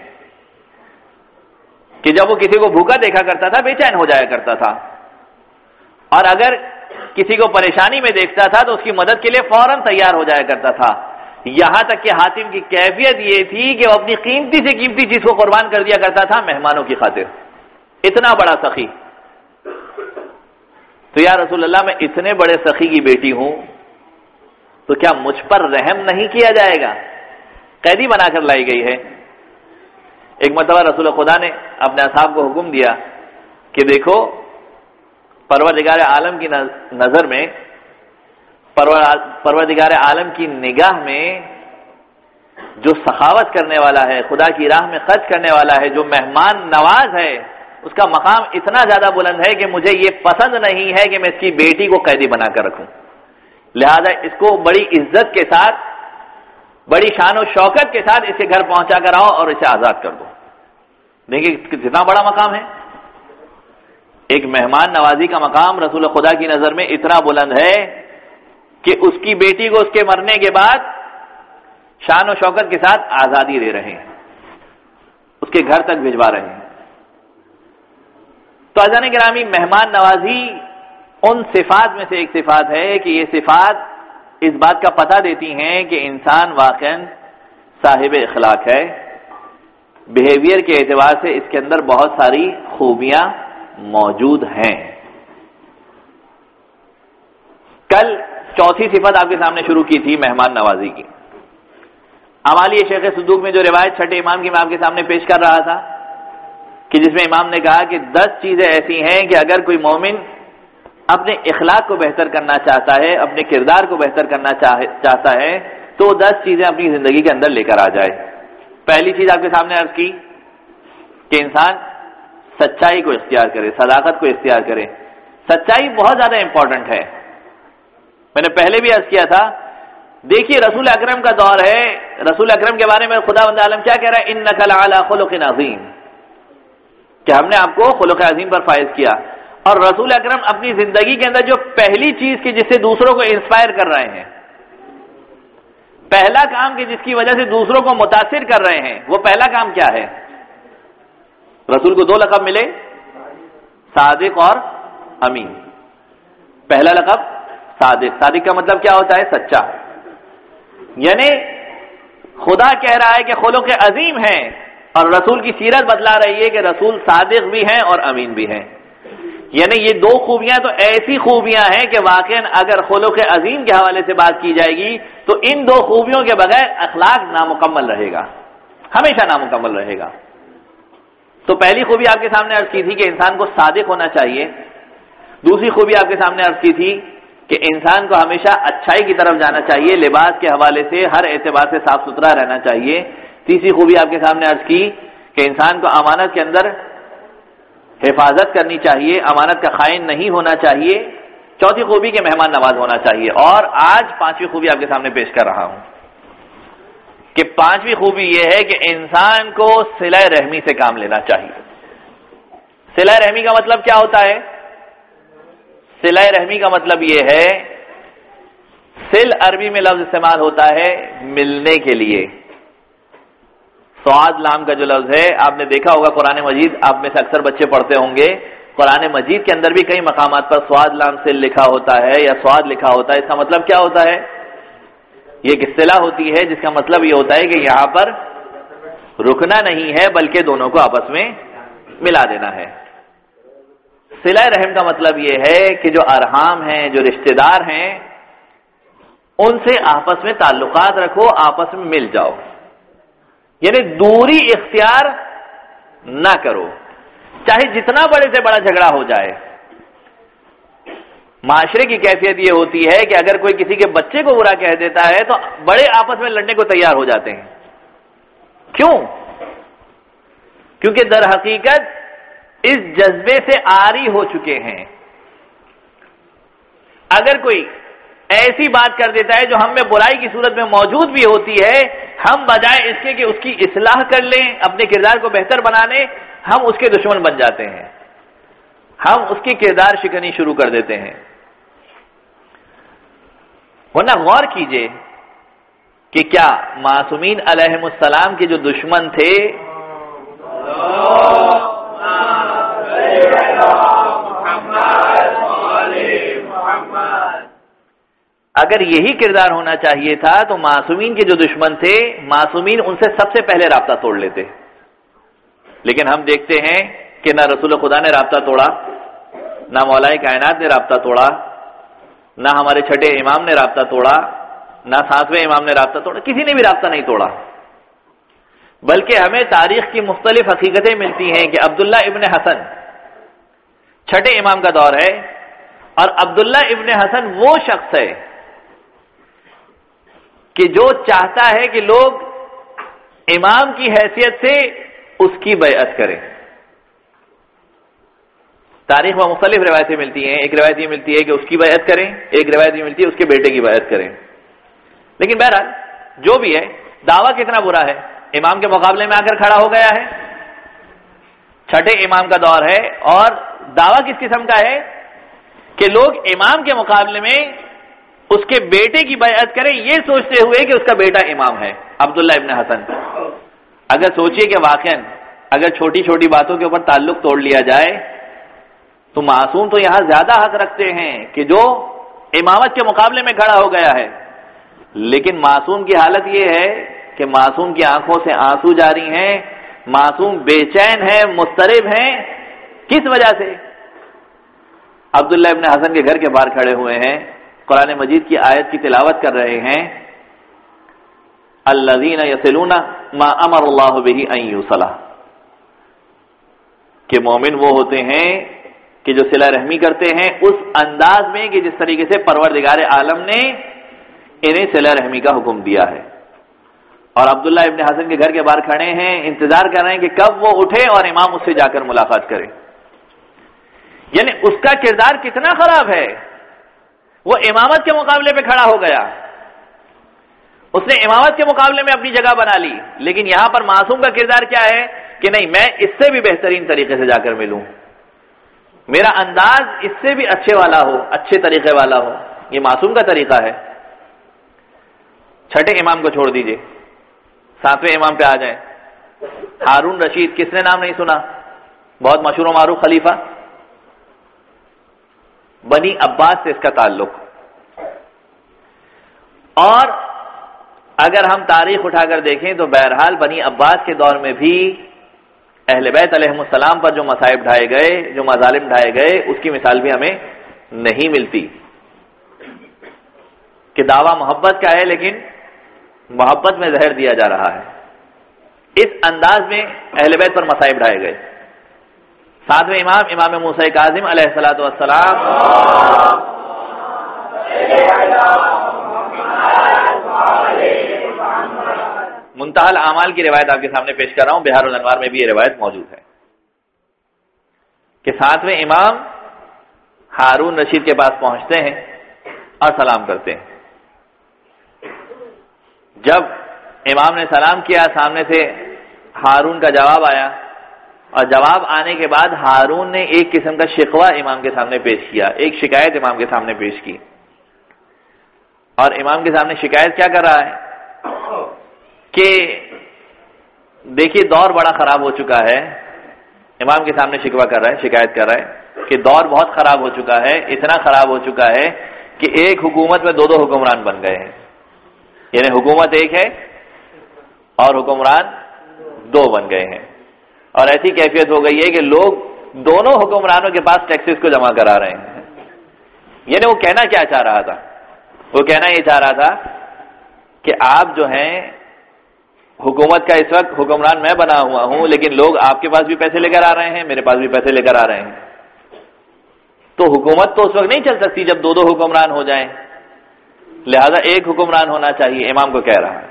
کہ جب وہ کسی کو بھوکا دیکھا کرتا تھا بے چین ہو جایا کرتا تھا, اور اگر کسی کو پریشانی میں دیکھتا تھا تو اس کی مدد کے لیے فوراً تیار ہو جایا کرتا تھا. یہاں تک کہ حاتم کی کیفیت یہ تھی کہ وہ اپنی قیمتی سے قیمتی چیز کو قربان کر دیا کرتا تھا مہمانوں کی خاطر. اتنا بڑا سخی. تو یا رسول اللہ, میں اتنے بڑے سخی کی بیٹی ہوں تو کیا مجھ پر رحم نہیں کیا جائے گا؟ قیدی بنا کر لائی گئی ہے. ایک مرتبہ رسول خدا نے اپنے اصحاب کو حکم دیا کہ دیکھو پروردگار عالم کی نظر میں, پروردگار عالم کی نگاہ میں جو سخاوت کرنے والا ہے, خدا کی راہ میں خرچ کرنے والا ہے, جو مہمان نواز ہے, اس کا مقام اتنا زیادہ بلند ہے کہ مجھے یہ پسند نہیں ہے کہ میں اس کی بیٹی کو قیدی بنا کر رکھوں. لہذا اس کو بڑی عزت کے ساتھ, بڑی شان و شوکت کے ساتھ اس کے گھر پہنچا کر آؤ اور اسے آزاد کر دو. دیکھیے کتنا بڑا مقام ہے. ایک مہمان نوازی کا مقام رسول خدا کی نظر میں اتنا بلند ہے کہ اس کی بیٹی کو اس کے مرنے کے بعد شان و شوکت کے ساتھ آزادی دے رہے ہیں, اس کے گھر تک بھجوا رہے ہیں. تو عزیزان گرامی, مہمان نوازی ان صفات میں سے ایک صفات ہے کہ یہ صفات اس بات کا پتہ دیتی ہیں کہ انسان واقعاً صاحب اخلاق ہے. بیہیویئر کے اعتبار سے اس کے اندر بہت ساری خوبیاں موجود ہیں. کل چوتھی صفت آپ کے سامنے شروع کی تھی مہمان نوازی کی. امالی شیخ صدوق میں جو روایت چھٹے امام کی میں آپ کے سامنے پیش کر رہا تھا کہ جس میں امام نے کہا کہ دس چیزیں ایسی ہیں کہ اگر کوئی مومن اپنے اخلاق کو بہتر کرنا چاہتا ہے, اپنے کردار کو بہتر کرنا چاہتا ہے, تو دس چیزیں اپنی زندگی کے اندر لے کر آ جائے. پہلی چیز آپ کے سامنے عرض کی کہ انسان سچائی کو اختیار کرے، صداقت کو اختیار کرے. سچائی بہت زیادہ امپورٹنٹ ہے. میں نے پہلے بھی عرض کیا تھا، دیکھیے رسول اکرم کا دور ہے، رسول اکرم کے بارے میں خدا بند عالم کیا کہہ رہا ہے؟ انک لعلی خلق عظیم، کہ ہم نے آپ کو خلق عظیم پر فائز کیا. اور رسول اکرم اپنی زندگی کے اندر جو پہلی چیز کی جس سے دوسروں کو انسپائر کر رہے ہیں، پہلا کام کہ جس کی وجہ سے دوسروں کو متاثر کر رہے ہیں، وہ پہلا کام کیا ہے؟ رسول کو دو لقب ملے، صادق اور امین. پہلا لقب صادق. صادق کا مطلب کیا ہوتا ہے؟ سچا. یعنی خدا کہہ رہا ہے کہ خلق عظیم ہے، اور رسول کی سیرت بتلا رہی ہے کہ رسول صادق بھی ہیں اور امین بھی ہیں. یعنی یہ دو خوبیاں تو ایسی خوبیاں ہیں کہ واقعاً اگر خلق عظیم کے حوالے سے بات کی جائے گی تو ان دو خوبیوں کے بغیر اخلاق نامکمل رہے گا، ہمیشہ نامکمل رہے گا. تو پہلی خوبی آپ کے سامنے عرض کی تھی کہ انسان کو صادق ہونا چاہیے. دوسری خوبی آپ کے سامنے عرض کی تھی کہ انسان کو ہمیشہ اچھائی کی طرف جانا چاہیے، لباس کے حوالے سے ہر اعتبار سے صاف ستھرا رہنا چاہیے. تیسری خوبی آپ کے سامنے عرض کی کہ انسان کو امانت کے اندر حفاظت کرنی چاہیے، امانت کا خائن نہیں ہونا چاہیے. چوتھی خوبی کہ مہمان نواز ہونا چاہیے. اور آج پانچویں خوبی آپ کے سامنے پیش کر رہا ہوں کہ پانچویں خوبی یہ ہے کہ انسان کو صلہ رحمی سے کام لینا چاہیے. صلہ رحمی کا مطلب کیا ہوتا ہے؟ صلہ رحمی کا مطلب یہ ہے، صل عربی میں لفظ استعمال ہوتا ہے ملنے کے لیے. سواد لام کا جو لفظ ہے آپ نے دیکھا ہوگا قرآن مجید، آپ میں سے اکثر بچے پڑھتے ہوں گے، قرآن مجید کے اندر بھی کئی مقامات پر سواد لام سے لکھا ہوتا ہے یا سواد لکھا ہوتا ہے. اس کا مطلب کیا ہوتا ہے؟ یہ ایک اصطلاح ہوتی ہے جس کا مطلب یہ ہوتا ہے کہ یہاں پر رکنا نہیں ہے بلکہ دونوں کو آپس میں ملا دینا ہے. صلہ رحم کا مطلب یہ ہے کہ جو ارحام ہیں، جو رشتہ دار ہیں، ان سے آپس میں تعلقات رکھو، آپس میں مل جاؤ. یعنی دوری اختیار نہ کرو، چاہے جتنا بڑے سے بڑا جھگڑا ہو جائے. معاشرے کی کیفیت یہ ہوتی ہے کہ اگر کوئی کسی کے بچے کو برا کہہ دیتا ہے تو بڑے آپس میں لڑنے کو تیار ہو جاتے ہیں. کیوں؟ کیونکہ در حقیقت اس جذبے سے عاری ہو چکے ہیں. اگر کوئی ایسی بات کر دیتا ہے جو ہم میں برائی کی صورت میں موجود بھی ہوتی ہے، ہم بجائے اس کے کہ اس کی اصلاح کر لیں، اپنے کردار کو بہتر بنانے، ہم اس کے دشمن بن جاتے ہیں، ہم اس کی کردار شکنی شروع کر دیتے ہیں. ورنہ غور کیجئے کہ کیا معصومین علیہم السلام کے جو دشمن تھے اگر یہی کردار ہونا چاہیے تھا تو معصومین کے جو دشمن تھے، معصومین ان سے سب سے پہلے رابطہ توڑ لیتے. لیکن ہم دیکھتے ہیں کہ نہ رسول خدا نے رابطہ توڑا، نہ مولا کائنات نے رابطہ توڑا، نہ ہمارے چھٹے امام نے رابطہ توڑا، نہ ساتویں امام نے رابطہ توڑا، کسی نے بھی رابطہ نہیں توڑا. بلکہ ہمیں تاریخ کی مختلف حقیقتیں ملتی ہیں کہ عبداللہ ابن حسن چھٹے امام کا دور ہے، اور عبداللہ ابن حسن وہ شخص ہے کہ جو چاہتا ہے کہ لوگ امام کی حیثیت سے اس کی بیعت کریں. تاریخ میں مختلف روایتیں ملتی ہیں. ایک روایت یہ ملتی ہے کہ اس کی بیعت کریں، ایک روایت یہ ملتی ہے اس کے بیٹے کی بیعت کریں. لیکن بہرحال جو بھی ہے، دعویٰ کتنا برا ہے، امام کے مقابلے میں آ کر کھڑا ہو گیا ہے. چھٹے امام کا دور ہے اور دعویٰ کس قسم کا ہے کہ لوگ امام کے مقابلے میں اس کے بیٹے کی بیعت کریں، یہ سوچتے ہوئے کہ اس کا بیٹا امام ہے عبداللہ ابن حسن. اگر سوچئے کہ واقعاً اگر چھوٹی چھوٹی باتوں کے اوپر تعلق توڑ لیا جائے تو معصوم تو یہاں زیادہ حق رکھتے ہیں کہ جو امامت کے مقابلے میں کھڑا ہو گیا ہے. لیکن معصوم کی حالت یہ ہے کہ معصوم کی آنکھوں سے آنسو جاری ہیں، معصوم بے چین ہیں، مضطرب ہیں. کس وجہ سے؟ عبداللہ ابن حسن کے گھر کے باہر کھڑے ہوئے ہیں، قرآن مجید کی آیت کی تلاوت کر رہے ہیں، الذین یصلون ما امر اللہ بہ ان یوصل، کہ مومن وہ ہوتے ہیں کہ جو صلہ رحمی کرتے ہیں اس انداز میں کہ جس طریقے سے پروردگار عالم نے انہیں صلہ رحمی کا حکم دیا ہے. اور عبداللہ ابن حسن کے گھر کے باہر کھڑے ہیں، انتظار کر رہے ہیں کہ کب وہ اٹھے اور امام اس سے جا کر ملاقات کرے. یعنی اس کا کردار کتنا خراب ہے، وہ امامت کے مقابلے پہ کھڑا ہو گیا، اس نے امامت کے مقابلے میں اپنی جگہ بنا لی. لیکن یہاں پر معصوم کا کردار کیا ہے کہ نہیں، میں اس سے بھی بہترین طریقے سے جا کر ملوں، میرا انداز اس سے بھی اچھے والا ہو، اچھے طریقے والا ہو. یہ معصوم کا طریقہ ہے. چھٹے امام کو چھوڑ دیجئے، ساتویں امام پہ آ جائیں. ہارون رشید، کس نے نام نہیں سنا؟ بہت مشہور و معروف خلیفہ، بنی عباس سے اس کا تعلق. اور اگر ہم تاریخ اٹھا کر دیکھیں تو بہرحال بنی عباس کے دور میں بھی اہل بیت علیہ السلام پر جو مصائب ڈھائے گئے، جو مظالم ڈھائے گئے، اس کی مثال بھی ہمیں نہیں ملتی. کہ دعویٰ محبت کا ہے لیکن محبت میں زہر دیا جا رہا ہے. اس انداز میں اہل بیت پر مصائب ڈھائے گئے. ساتویں امام امام موسیٰ کاظم علیہ الصلوۃ والسلام منتہی الاعمال کی روایت آپ کے سامنے پیش کر رہا ہوں، بہار الانوار میں بھی یہ روایت موجود ہے کہ ساتویں امام ہارون رشید کے پاس پہنچتے ہیں اور سلام کرتے ہیں. جب امام نے سلام کیا، سامنے سے ہارون کا جواب آیا، اور جواب آنے کے بعد ہارون نے ایک قسم کا شکوہ امام کے سامنے پیش کیا، ایک شکایت امام کے سامنے پیش کی. اور امام کے سامنے شکایت کیا کر رہا ہے کہ دیکھیے دور بڑا خراب ہو چکا ہے. امام کے سامنے شکوہ کر رہا ہے، شکایت کر رہا ہے کہ دور بہت خراب ہو چکا ہے، اتنا خراب ہو چکا ہے کہ ایک حکومت میں دو دو حکمران بن گئے ہیں. یعنی حکومت ایک ہے اور حکمران دو بن گئے ہیں. اور ایسی کیفیت ہو گئی ہے کہ لوگ دونوں حکمرانوں کے پاس ٹیکسز کو جمع کرا رہے ہیں. یعنی وہ کہنا کیا چاہ رہا تھا؟ وہ کہنا یہ چاہ رہا تھا کہ آپ جو ہیں حکومت کا اس وقت حکمران میں بنا ہوا ہوں، لیکن لوگ آپ کے پاس بھی پیسے لے کر آ رہے ہیں، میرے پاس بھی پیسے لے کر آ رہے ہیں. تو حکومت تو اس وقت نہیں چل سکتی جب دو دو حکمران ہو جائیں، لہذا ایک حکمران ہونا چاہیے. امام کو کہہ رہا ہے.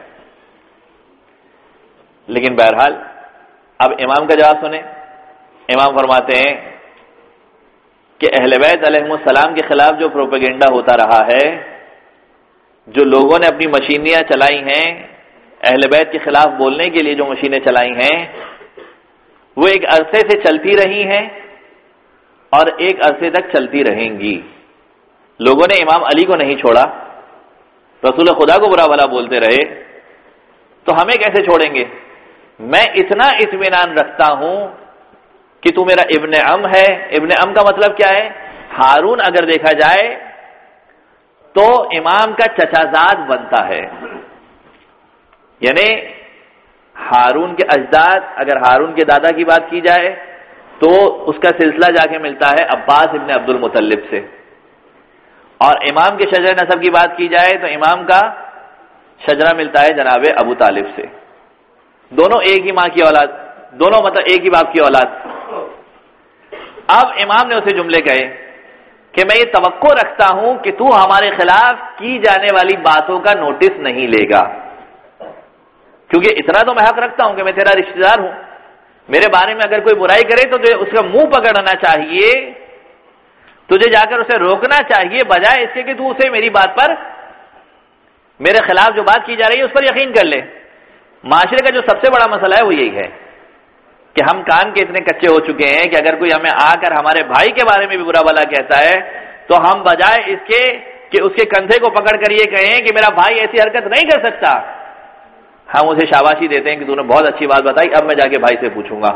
لیکن بہرحال اب امام کا جواب سنیں. امام فرماتے ہیں کہ اہل بیت علیہ السلام کے خلاف جو پروپیگنڈا ہوتا رہا ہے، جو لوگوں نے اپنی مشینیاں چلائی ہیں اہل بیت کے خلاف بولنے کے لیے، جو مشینیں چلائی ہیں وہ ایک عرصے سے چلتی رہی ہیں اور ایک عرصے تک چلتی رہیں گی. لوگوں نے امام علی کو نہیں چھوڑا، رسول خدا کو برا بھلا بولتے رہے، تو ہمیں کیسے چھوڑیں گے؟ میں اتنا اطمینان رکھتا ہوں کہ تو میرا ابن عم ہے. ابن عم کا مطلب کیا ہے؟ ہارون اگر دیکھا جائے تو امام کا چچا زاد بنتا ہے. یعنی ہارون کے اجداد، اگر ہارون کے دادا کی بات کی جائے تو اس کا سلسلہ جا کے ملتا ہے عباس ابن عبد المطلب سے، اور امام کے شجر نسب کی بات کی جائے تو امام کا شجرہ ملتا ہے جناب ابو طالب سے. دونوں ایک ہی ماں کی اولاد، دونوں مطلب ایک ہی باپ کی اولاد. اب امام نے اسے جملے کہے کہ میں یہ توقع رکھتا ہوں کہ تو ہمارے خلاف کی جانے والی باتوں کا نوٹس نہیں لے گا، کیونکہ اتنا تو میں حق رکھتا ہوں کہ میں تیرا رشتہ دار ہوں. میرے بارے میں اگر کوئی برائی کرے تو تجھے اس کا منہ پکڑنا چاہیے، تجھے جا کر اسے روکنا چاہیے، بجائے اس کے کہ تو اسے میری بات پر، میرے خلاف جو بات کی جا رہی ہے اس پر یقین کر لے. معاشرے کا جو سب سے بڑا مسئلہ ہے وہ یہی ہے کہ ہم کان کے اتنے کچے ہو چکے ہیں کہ اگر کوئی ہمیں آ کر ہمارے بھائی کے بارے میں بھی برا بھلا کہتا ہے تو ہم بجائے اس کے کہ اس کے کندھے کو پکڑ کر یہ کہیں کہ میرا بھائی ایسی حرکت نہیں کر سکتا، ہم اسے شاباشی دیتے ہیں کہ تو نے بہت اچھی بات بتائی، اب میں جا کے بھائی سے پوچھوں گا.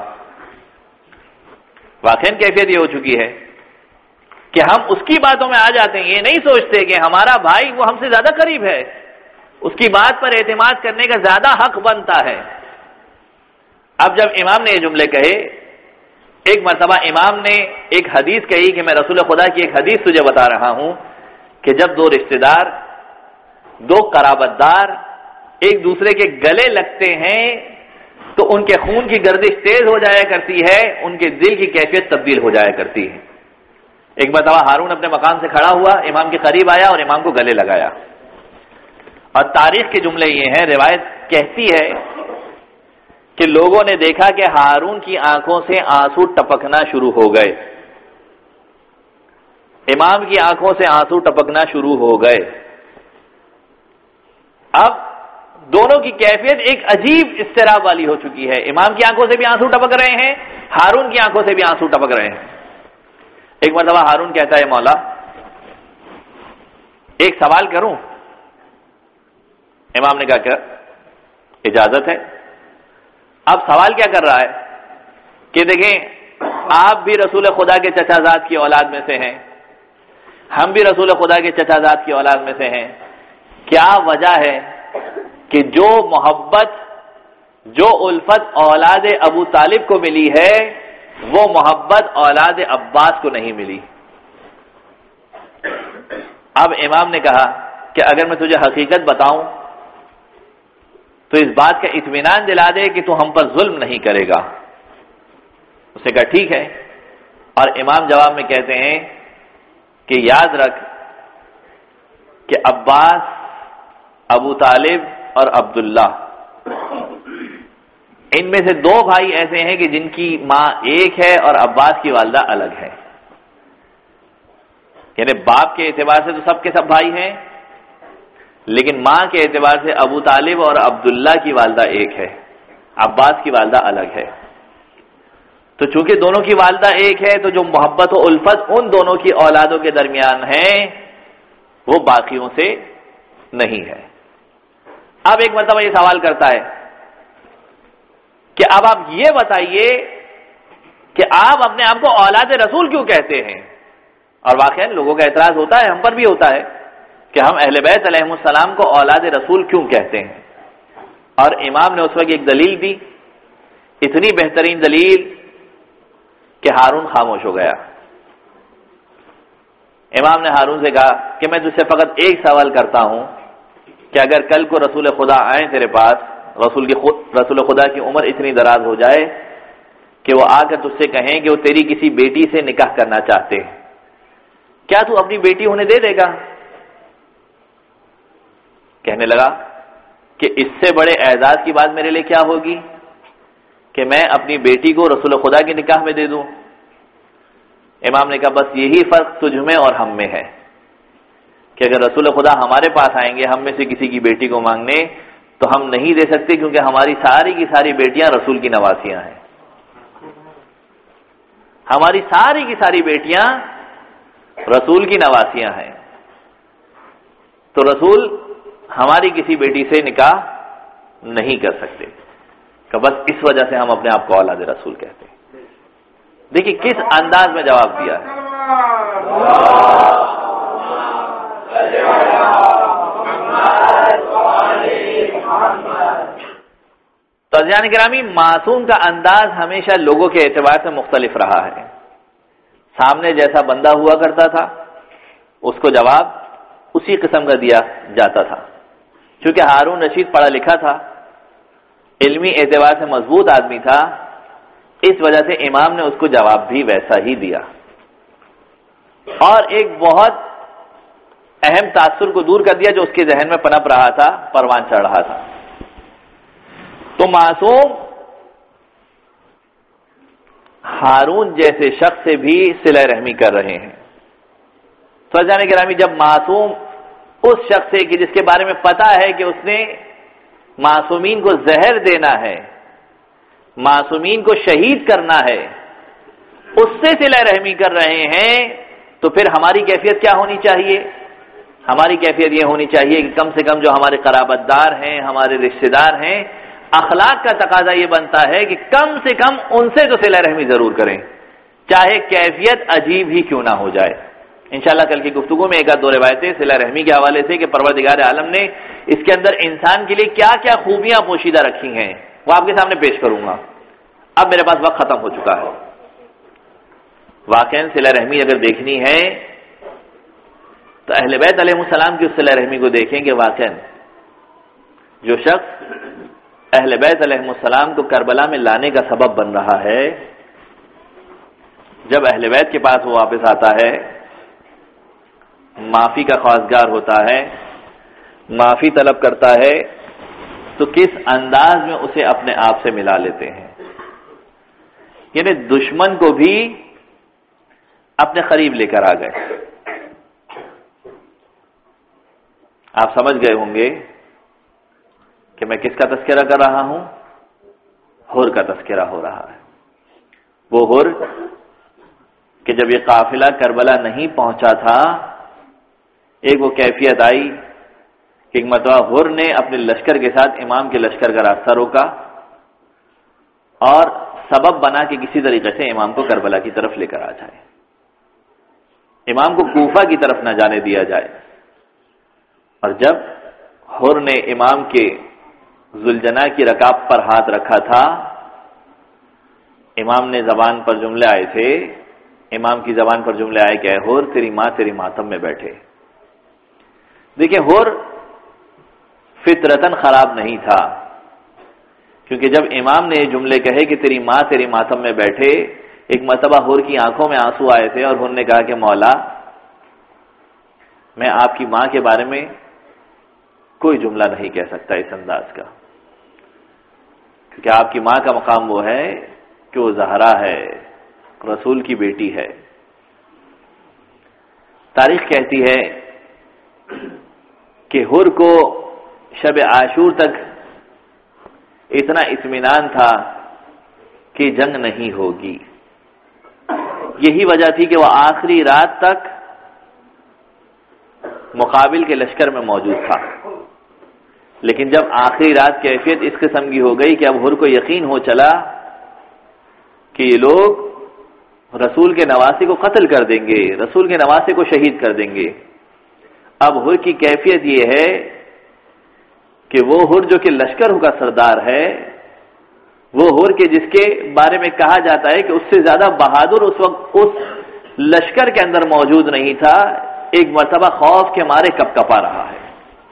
واقعی کیفیت یہ ہو چکی ہے کہ ہم اس کی باتوں میں آ جاتے ہیں، یہ نہیں سوچتے کہ ہمارا بھائی وہ ہم سے زیادہ قریب ہے، اس کی بات پر اعتماد کرنے کا زیادہ حق بنتا ہے. اب جب امام نے یہ جملے کہے، ایک مرتبہ امام نے ایک حدیث کہی کہ میں رسول خدا کی ایک حدیث تجھے بتا رہا ہوں کہ جب دو رشتہ دار، دو قرابت دار ایک دوسرے کے گلے لگتے ہیں تو ان کے خون کی گردش تیز ہو جایا کرتی ہے، ان کے دل کی کیفیت تبدیل ہو جایا کرتی ہے. ایک مرتبہ ہارون اپنے مقام سے کھڑا ہوا، امام کے قریب آیا اور امام کو گلے لگایا، اور تاریخ کے جملے یہ ہیں، روایت کہتی ہے کہ لوگوں نے دیکھا کہ ہارون کی آنکھوں سے آنسو ٹپکنا شروع ہو گئے، امام کی آنکھوں سے آنسو ٹپکنا شروع ہو گئے۔ اب دونوں کی کیفیت ایک عجیب اضطراب والی ہو چکی ہے، امام کی آنکھوں سے بھی آنسو ٹپک رہے ہیں، ہارون کی آنکھوں سے بھی آنسو ٹپک رہے ہیں۔ ایک مرتبہ ہارون کہتا ہے مولا ایک سوال کروں؟ امام نے کہا کہ اجازت ہے۔ اب سوال کیا کر رہا ہے کہ دیکھیں آپ بھی رسول خدا کے چچا زاد کی اولاد میں سے ہیں، ہم بھی رسول خدا کے چچا زاد کی اولاد میں سے ہیں، کیا وجہ ہے کہ جو محبت جو الفت اولاد ابو طالب کو ملی ہے وہ محبت اولاد عباس کو نہیں ملی؟ اب امام نے کہا کہ اگر میں تجھے حقیقت بتاؤں تو اس بات کا اطمینان دلا دے کہ تو ہم پر ظلم نہیں کرے گا۔ اس نے کہا ٹھیک ہے، اور امام جواب میں کہتے ہیں کہ یاد رکھ کہ عباس، ابو طالب اور عبداللہ، ان میں سے دو بھائی ایسے ہیں کہ جن کی ماں ایک ہے اور عباس کی والدہ الگ ہے، یعنی باپ کے اعتبار سے تو سب کے سب بھائی ہیں، لیکن ماں کے اعتبار سے ابو طالب اور عبداللہ کی والدہ ایک ہے، عباس کی والدہ الگ ہے۔ تو چونکہ دونوں کی والدہ ایک ہے تو جو محبت و الفت ان دونوں کی اولادوں کے درمیان ہے وہ باقیوں سے نہیں ہے۔ اب ایک مرتبہ یہ سوال کرتا ہے کہ اب آپ یہ بتائیے کہ آپ اپنے آپ کو اولاد رسول کیوں کہتے ہیں؟ اور واقعاً لوگوں کا اعتراض ہوتا ہے، ہم پر بھی ہوتا ہے کہ ہم اہل بیت علیہم السلام کو اولاد رسول کیوں کہتے ہیں؟ اور امام نے اس وقت ایک دلیل دی، اتنی بہترین دلیل کہ ہارون خاموش ہو گیا۔ امام نے ہارون سے کہا کہ میں تجھ سے فقط ایک سوال کرتا ہوں کہ اگر کل کو رسول خدا آئیں تیرے پاس، رسول کی خود رسول خدا کی عمر اتنی دراز ہو جائے کہ وہ آ کر تجھ سے کہیں کہ وہ تیری کسی بیٹی سے نکاح کرنا چاہتے ہیں، کیا تو اپنی بیٹی ہونے دے دے گا؟ کہنے لگا کہ اس سے بڑے اعزاز کی بات میرے لیے کیا ہوگی کہ میں اپنی بیٹی کو رسول خدا کی نکاح میں دے دوں۔ امام نے کہا بس یہی فرق تجھ میں اور ہم میں ہے کہ اگر رسول خدا ہمارے پاس آئیں گے ہم میں سے کسی کی بیٹی کو مانگنے تو ہم نہیں دے سکتے، کیونکہ ہماری ساری کی ساری بیٹیاں رسول کی نواسیاں ہیں، ہماری ساری کی ساری بیٹیاں رسول کی نواسیاں ہیں، تو رسول ہماری کسی بیٹی سے نکاح نہیں کر سکتے، کہ بس اس وجہ سے ہم اپنے آپ کو اولاد رسول کہتے ہیں۔ دیکھیے کس انداز میں جواب دیا ہے۔ تو عزیزان گرامی، معصوم کا انداز ہمیشہ لوگوں کے اعتبار سے مختلف رہا ہے۔ سامنے جیسا بندہ ہوا کرتا تھا اس کو جواب اسی قسم کا دیا جاتا تھا۔ چونکہ ہارون رشید پڑھا لکھا تھا، علمی اعتبار سے مضبوط آدمی تھا، اس وجہ سے امام نے اس کو جواب بھی ویسا ہی دیا، اور ایک بہت اہم تاثر کو دور کر دیا جو اس کے ذہن میں پنپ رہا تھا، پروان چڑھ رہا تھا۔ تو معصوم ہارون جیسے شخص سے بھی صلہ رحمی کر رہے ہیں۔ تو جانے گرامی، جب معصوم اس شخص سے کہ جس کے بارے میں پتا ہے کہ اس نے معصومین کو زہر دینا ہے، معصومین کو شہید کرنا ہے، اس سے صلہ رحمی کر رہے ہیں، تو پھر ہماری کیفیت کیا ہونی چاہیے؟ ہماری کیفیت یہ ہونی چاہیے کہ کم سے کم جو ہمارے قرابت دار ہیں، ہمارے رشتہ دار ہیں، اخلاق کا تقاضا یہ بنتا ہے کہ کم سے کم ان سے تو صلہ رحمی ضرور کریں، چاہے کیفیت عجیب ہی کیوں نہ ہو جائے۔ انشاءاللہ کل کی گفتگو میں ایک آدھ دو روایتیں صلہ رحمی کے حوالے سے کہ پروردگار عالم نے اس کے اندر انسان کے لیے کیا کیا خوبیاں پوشیدہ رکھی ہیں وہ آپ کے سامنے پیش کروں گا۔ اب میرے پاس وقت ختم ہو چکا ہے۔ واقعاً صلہ رحمی اگر دیکھنی ہے تو اہل بیت علیہ السلام کی اس صلہ رحمی کو دیکھیں کہ واقعاً جو شخص اہل بیت علیہ السلام کو کربلا میں لانے کا سبب بن رہا ہے، جب اہل بیت کے پاس وہ واپس آتا ہے، معافی کا خواستگار ہوتا ہے، معافی طلب کرتا ہے تو کس انداز میں اسے اپنے آپ سے ملا لیتے ہیں. یعنی دشمن کو بھی اپنے قریب لے کر آ گئے. آپ سمجھ گئے ہوں گے کہ میں کس کا تذکرہ کر رہا ہوں؟ حر کا تذکرہ ہو رہا ہے. وہ حر کہ جب یہ قافلہ کربلا نہیں پہنچا تھا، ایک وہ کیفیت آئی کہ ایک مرتبہ حر نے اپنے لشکر کے ساتھ امام کے لشکر کا راستہ روکا اور سبب بنا کہ کسی طریقے سے امام کو کربلا کی طرف لے کر آ جائے، امام کو کوفہ کی طرف نہ جانے دیا جائے. اور جب حر نے امام کے ذوالجناح کی رکاب پر ہاتھ رکھا تھا، امام نے زبان پر جملے آئے تھے، امام کی زبان پر جملے آئے کہ اے حر تیری ماں تیری ماتم میں بیٹھے. دیکھیں حر فطرتاً خراب نہیں تھا، کیونکہ جب امام نے یہ جملے کہے کہ تیری ماں تیری ماتم میں بیٹھے، ایک مرتبہ حر کی آنکھوں میں آنسو آئے تھے اور حر نے کہا کہ مولا میں آپ کی ماں کے بارے میں کوئی جملہ نہیں کہہ سکتا اس انداز کا، کیونکہ آپ کی ماں کا مقام وہ ہے کہ وہ زہرا ہے، رسول کی بیٹی ہے. تاریخ کہتی ہے کہ حر کو شب عاشور تک اتنا اطمینان تھا کہ جنگ نہیں ہوگی. یہی وجہ تھی کہ وہ آخری رات تک مقابل کے لشکر میں موجود تھا. لیکن جب آخری رات کیفیت اس قسم کی ہو گئی کہ اب حر کو یقین ہو چلا کہ یہ لوگ رسول کے نواسے کو قتل کر دیں گے، رسول کے نواسے کو شہید کر دیں گے. اب حر کی کیفیت یہ ہے کہ وہ حر جو کہ لشکروں کا سردار ہے، وہ حر کے جس کے بارے میں کہا جاتا ہے کہ اس سے زیادہ بہادر اس وقت اس لشکر کے اندر موجود نہیں تھا، ایک مرتبہ خوف کے مارے کپ کپا رہا ہے.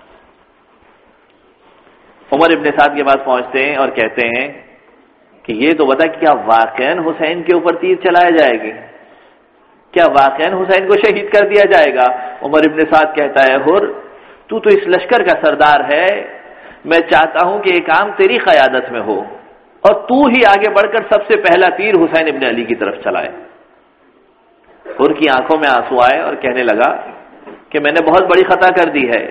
عمر ابن سعد کے پاس پہنچتے ہیں اور کہتے ہیں کہ یہ تو بتا کہ کیا واقعاً حسین کے اوپر تیر چلایا جائے گی؟ کیا واقعاً حسین کو شہید کر دیا جائے گا؟ عمر ابن سعد کہتا ہے حر تو تو اس لشکر کا سردار ہے، میں چاہتا ہوں کہ یہ کام تیری قیادت میں ہو اور تو ہی آگے بڑھ کر سب سے پہلا تیر حسین ابن علی کی طرف چلائے. حر کی آنکھوں میں آنسو آئے اور کہنے لگا کہ میں نے بہت بڑی خطا کر دی ہے،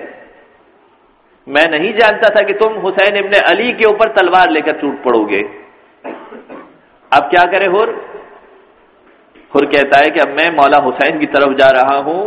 میں نہیں جانتا تھا کہ تم حسین ابن علی کے اوپر تلوار لے کر ٹوٹ پڑو گے. اب کیا کرے حر؟ حر کہتا ہے کہ اب میں مولا حسین کی طرف جا رہا ہوں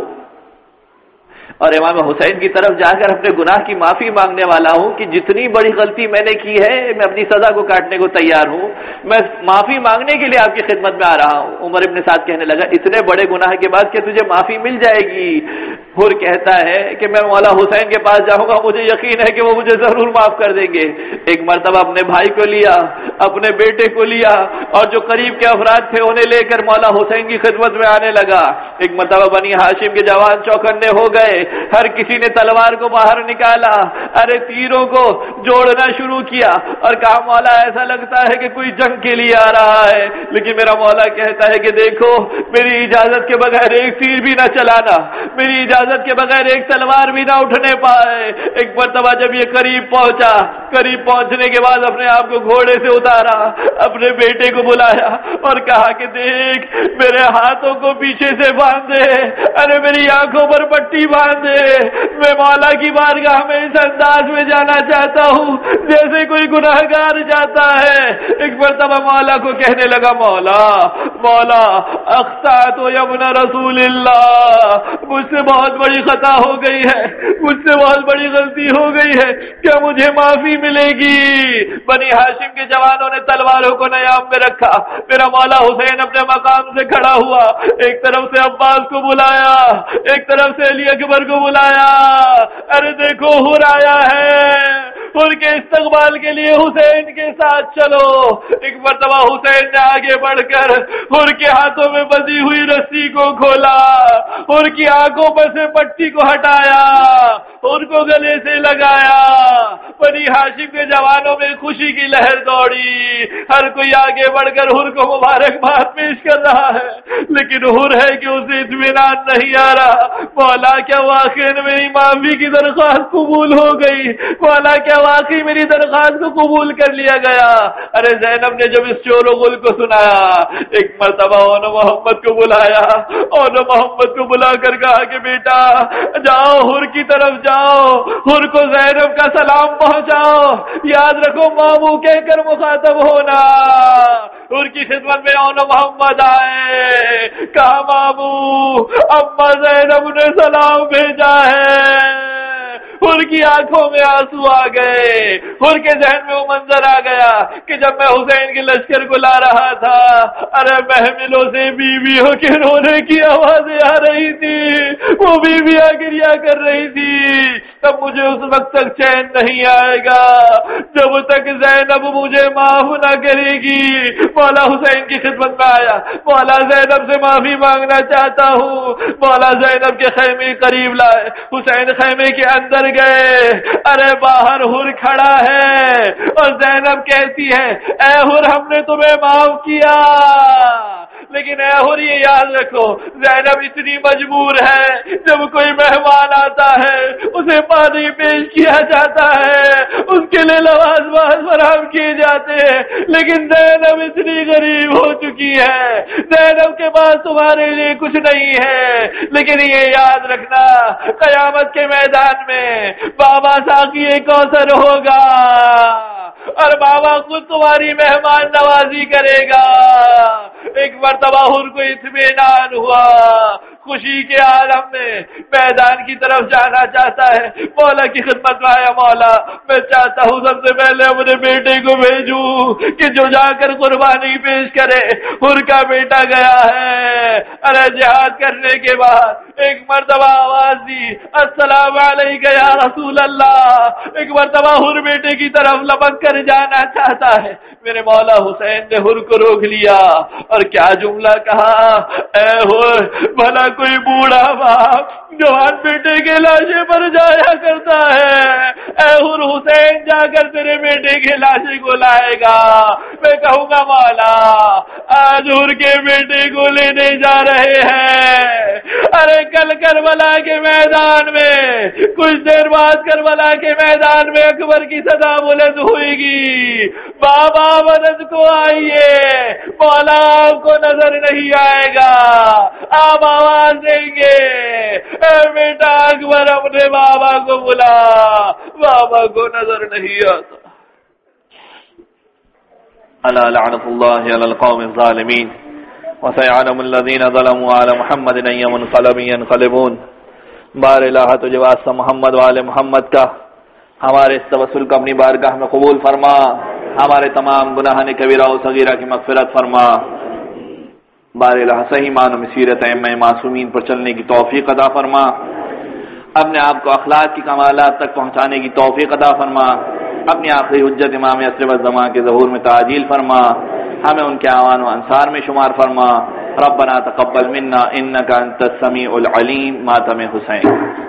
اور امام حسین کی طرف جا کر اپنے گناہ کی معافی مانگنے والا ہوں کہ جتنی بڑی غلطی میں نے کی ہے میں اپنی سزا کو کاٹنے کو تیار ہوں، میں معافی مانگنے کے لیے آپ کی خدمت میں آ رہا ہوں. عمر ابن سعد کہنے لگا اتنے بڑے گناہ کے بعد کہ تجھے معافی مل جائے گی؟ حر کہتا ہے کہ میں مولا حسین کے پاس جاؤں گا، مجھے یقین ہے کہ وہ مجھے ضرور معاف کر دیں گے. ایک مرتبہ اپنے بھائی کو لیا، اپنے بیٹے کو لیا اور جو قریب کے افراد تھے انہیں لے کر مولا حسین کی خدمت میں آنے لگا. ایک مرتبہ بنی ہاشم کے جوان چوکنے ہو گئے، ہر کسی نے تلوار کو باہر نکالا، ارے تیروں کو جوڑنا شروع کیا اور کہا مولا ایسا لگتا ہے کہ کوئی جنگ کے لیے آ رہا ہے، لیکن میرا مولا کہتا ہے کہ دیکھو میری اجازت کے بغیر ایک تیر بھی نہ چلانا، میری اجازت کے بغیر ایک تلوار بھی نہ اٹھنے پائے. ایک مرتبہ جب یہ قریب پہنچا، قریب پہنچنے کے بعد اپنے آپ کو گھوڑے سے اتارا، اپنے بیٹے کو بلایا اور کہا کہ دیکھ میرے ہاتھوں کو پیچھے سے باندھ دے، ارے میری آنکھوں پر پٹی باندھ دے، میں مولا کی بارگاہ میں اس انداز میں جانا چاہتا ہوں جیسے کوئی گناہگار جاتا ہے. ایک مرتبہ مولا کو کہنے لگا مولا مولا اخطأت یا ابن رسول اللہ، مجھ سے بہت بڑی خطا ہو گئی ہے، مجھ سے بہت بڑی غلطی ہو گئی ہے، کیا مجھے معافی ملے گی؟ بنی ہاشم کے جوانوں نے تلواروں کو نیام میں رکھا، میرا مولا حسین اپنے مقام سے کھڑا ہوا، ایک طرف سے عباس کو بلایا، ایک طرف سے علی اکبر کو بلایا، ارے دیکھو حر آیا ہے، حر کے استقبال کے لیے حسین کے ساتھ چلو. ایک مرتبہ حسین نے آگے بڑھ کر حر کے ہاتھوں میں بندھی ہوئی رسی کو کھولا، حر کی آنکھوں پر سے پٹی کو ہٹایا، حر کو گلے سے لگایا، بنی ہاشم کے جوانوں میں خوشی کی لہر دوڑی، ہر کوئی آگے بڑھ کر حر کو مبارکباد پیش کر رہا ہے، لیکن حر ہے کہ اسے اطمینان نہیں آ رہا۔ مولا کیا واقعی میری معافی کی درخواست قبول ہو گئی؟ مولا کیا واقعی میری درخواست کو قبول کر لیا گیا؟ ارے زینب نے جب اس شور و غل کو سنایا، ایک مرتبہ اونو محمد کو بلایا، اونو محمد کو بلا کر کہا کہ بیٹا جاؤ حر کی طرف جاؤ، حر کو زینب کا سلام پہنچاؤ، یاد رکھو مامو کہہ کر مخاطب ہونا۔ حر کی خدمت میں اونو محمد آئے، کہا مامو اما زینب نے سلام بھیجا ہے۔ حر کی آنکھوں میں آنسو آ گئے، حر کے ذہن میں وہ منظر آ گیا کہ جب میں حسین کے لشکر کو لا رہا تھا، ارے محملوں سے بیویوں کے رونے کی آوازیں آ رہی تھی، وہ بیویاں گریا کر رہی تھی۔ تب مجھے اس وقت تک چین نہیں آئے گا جب تک زینب مجھے معاف نہ کرے گی۔ مولا حسین کی خدمت میں آیا، مولا زینب سے معافی مانگنا چاہتا ہوں۔ مولا زینب کے خیمے قریب لائے، حسین خیمے کے اندر گئے، ارے باہر حر کھڑا ہے اور زینب کہتی ہے اے حر ہم نے تمہیں معاف کیا، لیکن اے حر یہ یاد رکھو زینب اتنی مجبور ہے، جب کوئی مہمان آتا ہے اسے پانی پیش کیا جاتا ہے، اس کے لیے لباس باز فراہم کیے جاتے ہیں، لیکن زینب اتنی غریب ہو چکی ہے، زینب کے پاس تمہارے لیے کچھ نہیں ہے۔ لیکن یہ یاد رکھنا قیامت کے میدان میں بابا ساقی کوثر ہوگا اور بابا خود تمہاری مہمان نوازی کرے گا۔ ایک مرتبہ حر کو اطمینان ہوا، خوشی کے عالم میں میدان کی طرف جانا چاہتا ہے، مولا کی خدمت میں آیا، مولا میں چاہتا ہوں سب سے پہلے اپنے بیٹے کو بھیجوں کہ جو جا کر قربانی پیش کرے۔ حر کا بیٹا گیا ہے، ارے جہاد کرنے کے بعد ایک مرتبہ آواز دی السلام علیکم یا رسول اللہ، ایک مرتبہ حر بیٹے کی طرف لپک کر جانا چاہتا ہے، میرے مولا حسین نے حر کو روک لیا اور کیا جملہ کہا، اے حر بھلا کوئی بوڑھا باپ جوان بیٹے کے لاشے پر جایا کرتا ہے، اے حر حسین جا کر تیرے بیٹے کے لاشے کو لائے گا۔ میں کہوں گا مولا آج حر کے بیٹے کو لینے جا رہے ہیں، ارے کل کربلا کے میدان میں کچھ دیر بعد کربلا کے میدان میں اکبر کی صدا بلند ہوئے گی، بابا مدد کو آئیے، مولا آپ کو نظر نہیں آئے گا، آپ آواز دیں گے اے بیٹا اکبر اپنے بابا کو بلا، بابا کو نظر نہیں آتا۔ الا لعنت اللہ علی القوم الظالمین وسيعلم الذين ظلموا على محمد ان ينقلب ينقلبون۔ بار الہ تجھے واسطہ محمد والے محمد کا ہمارے اس توسل کو اپنی بارگاہ میں قبول فرما، ہمارے تمام گناہان کبیرہ و صغیرہ کی مغفرت فرما۔ بار الہ صحیح معنوں میں سیرت ائمہ معصومین پر چلنے کی توفیق عطا فرما، اپنے آپ کو اخلاق کی کمالات تک پہنچانے کی توفیق عطا فرما، اپنی آخری حجت امام عصر و زمان کے ظہور میں تعجیل فرما، ہمیں ان کے اعوان و انصار میں شمار فرما۔ ربنا تقبل منا انک انت السمیع العلیم۔ ماتم حسین۔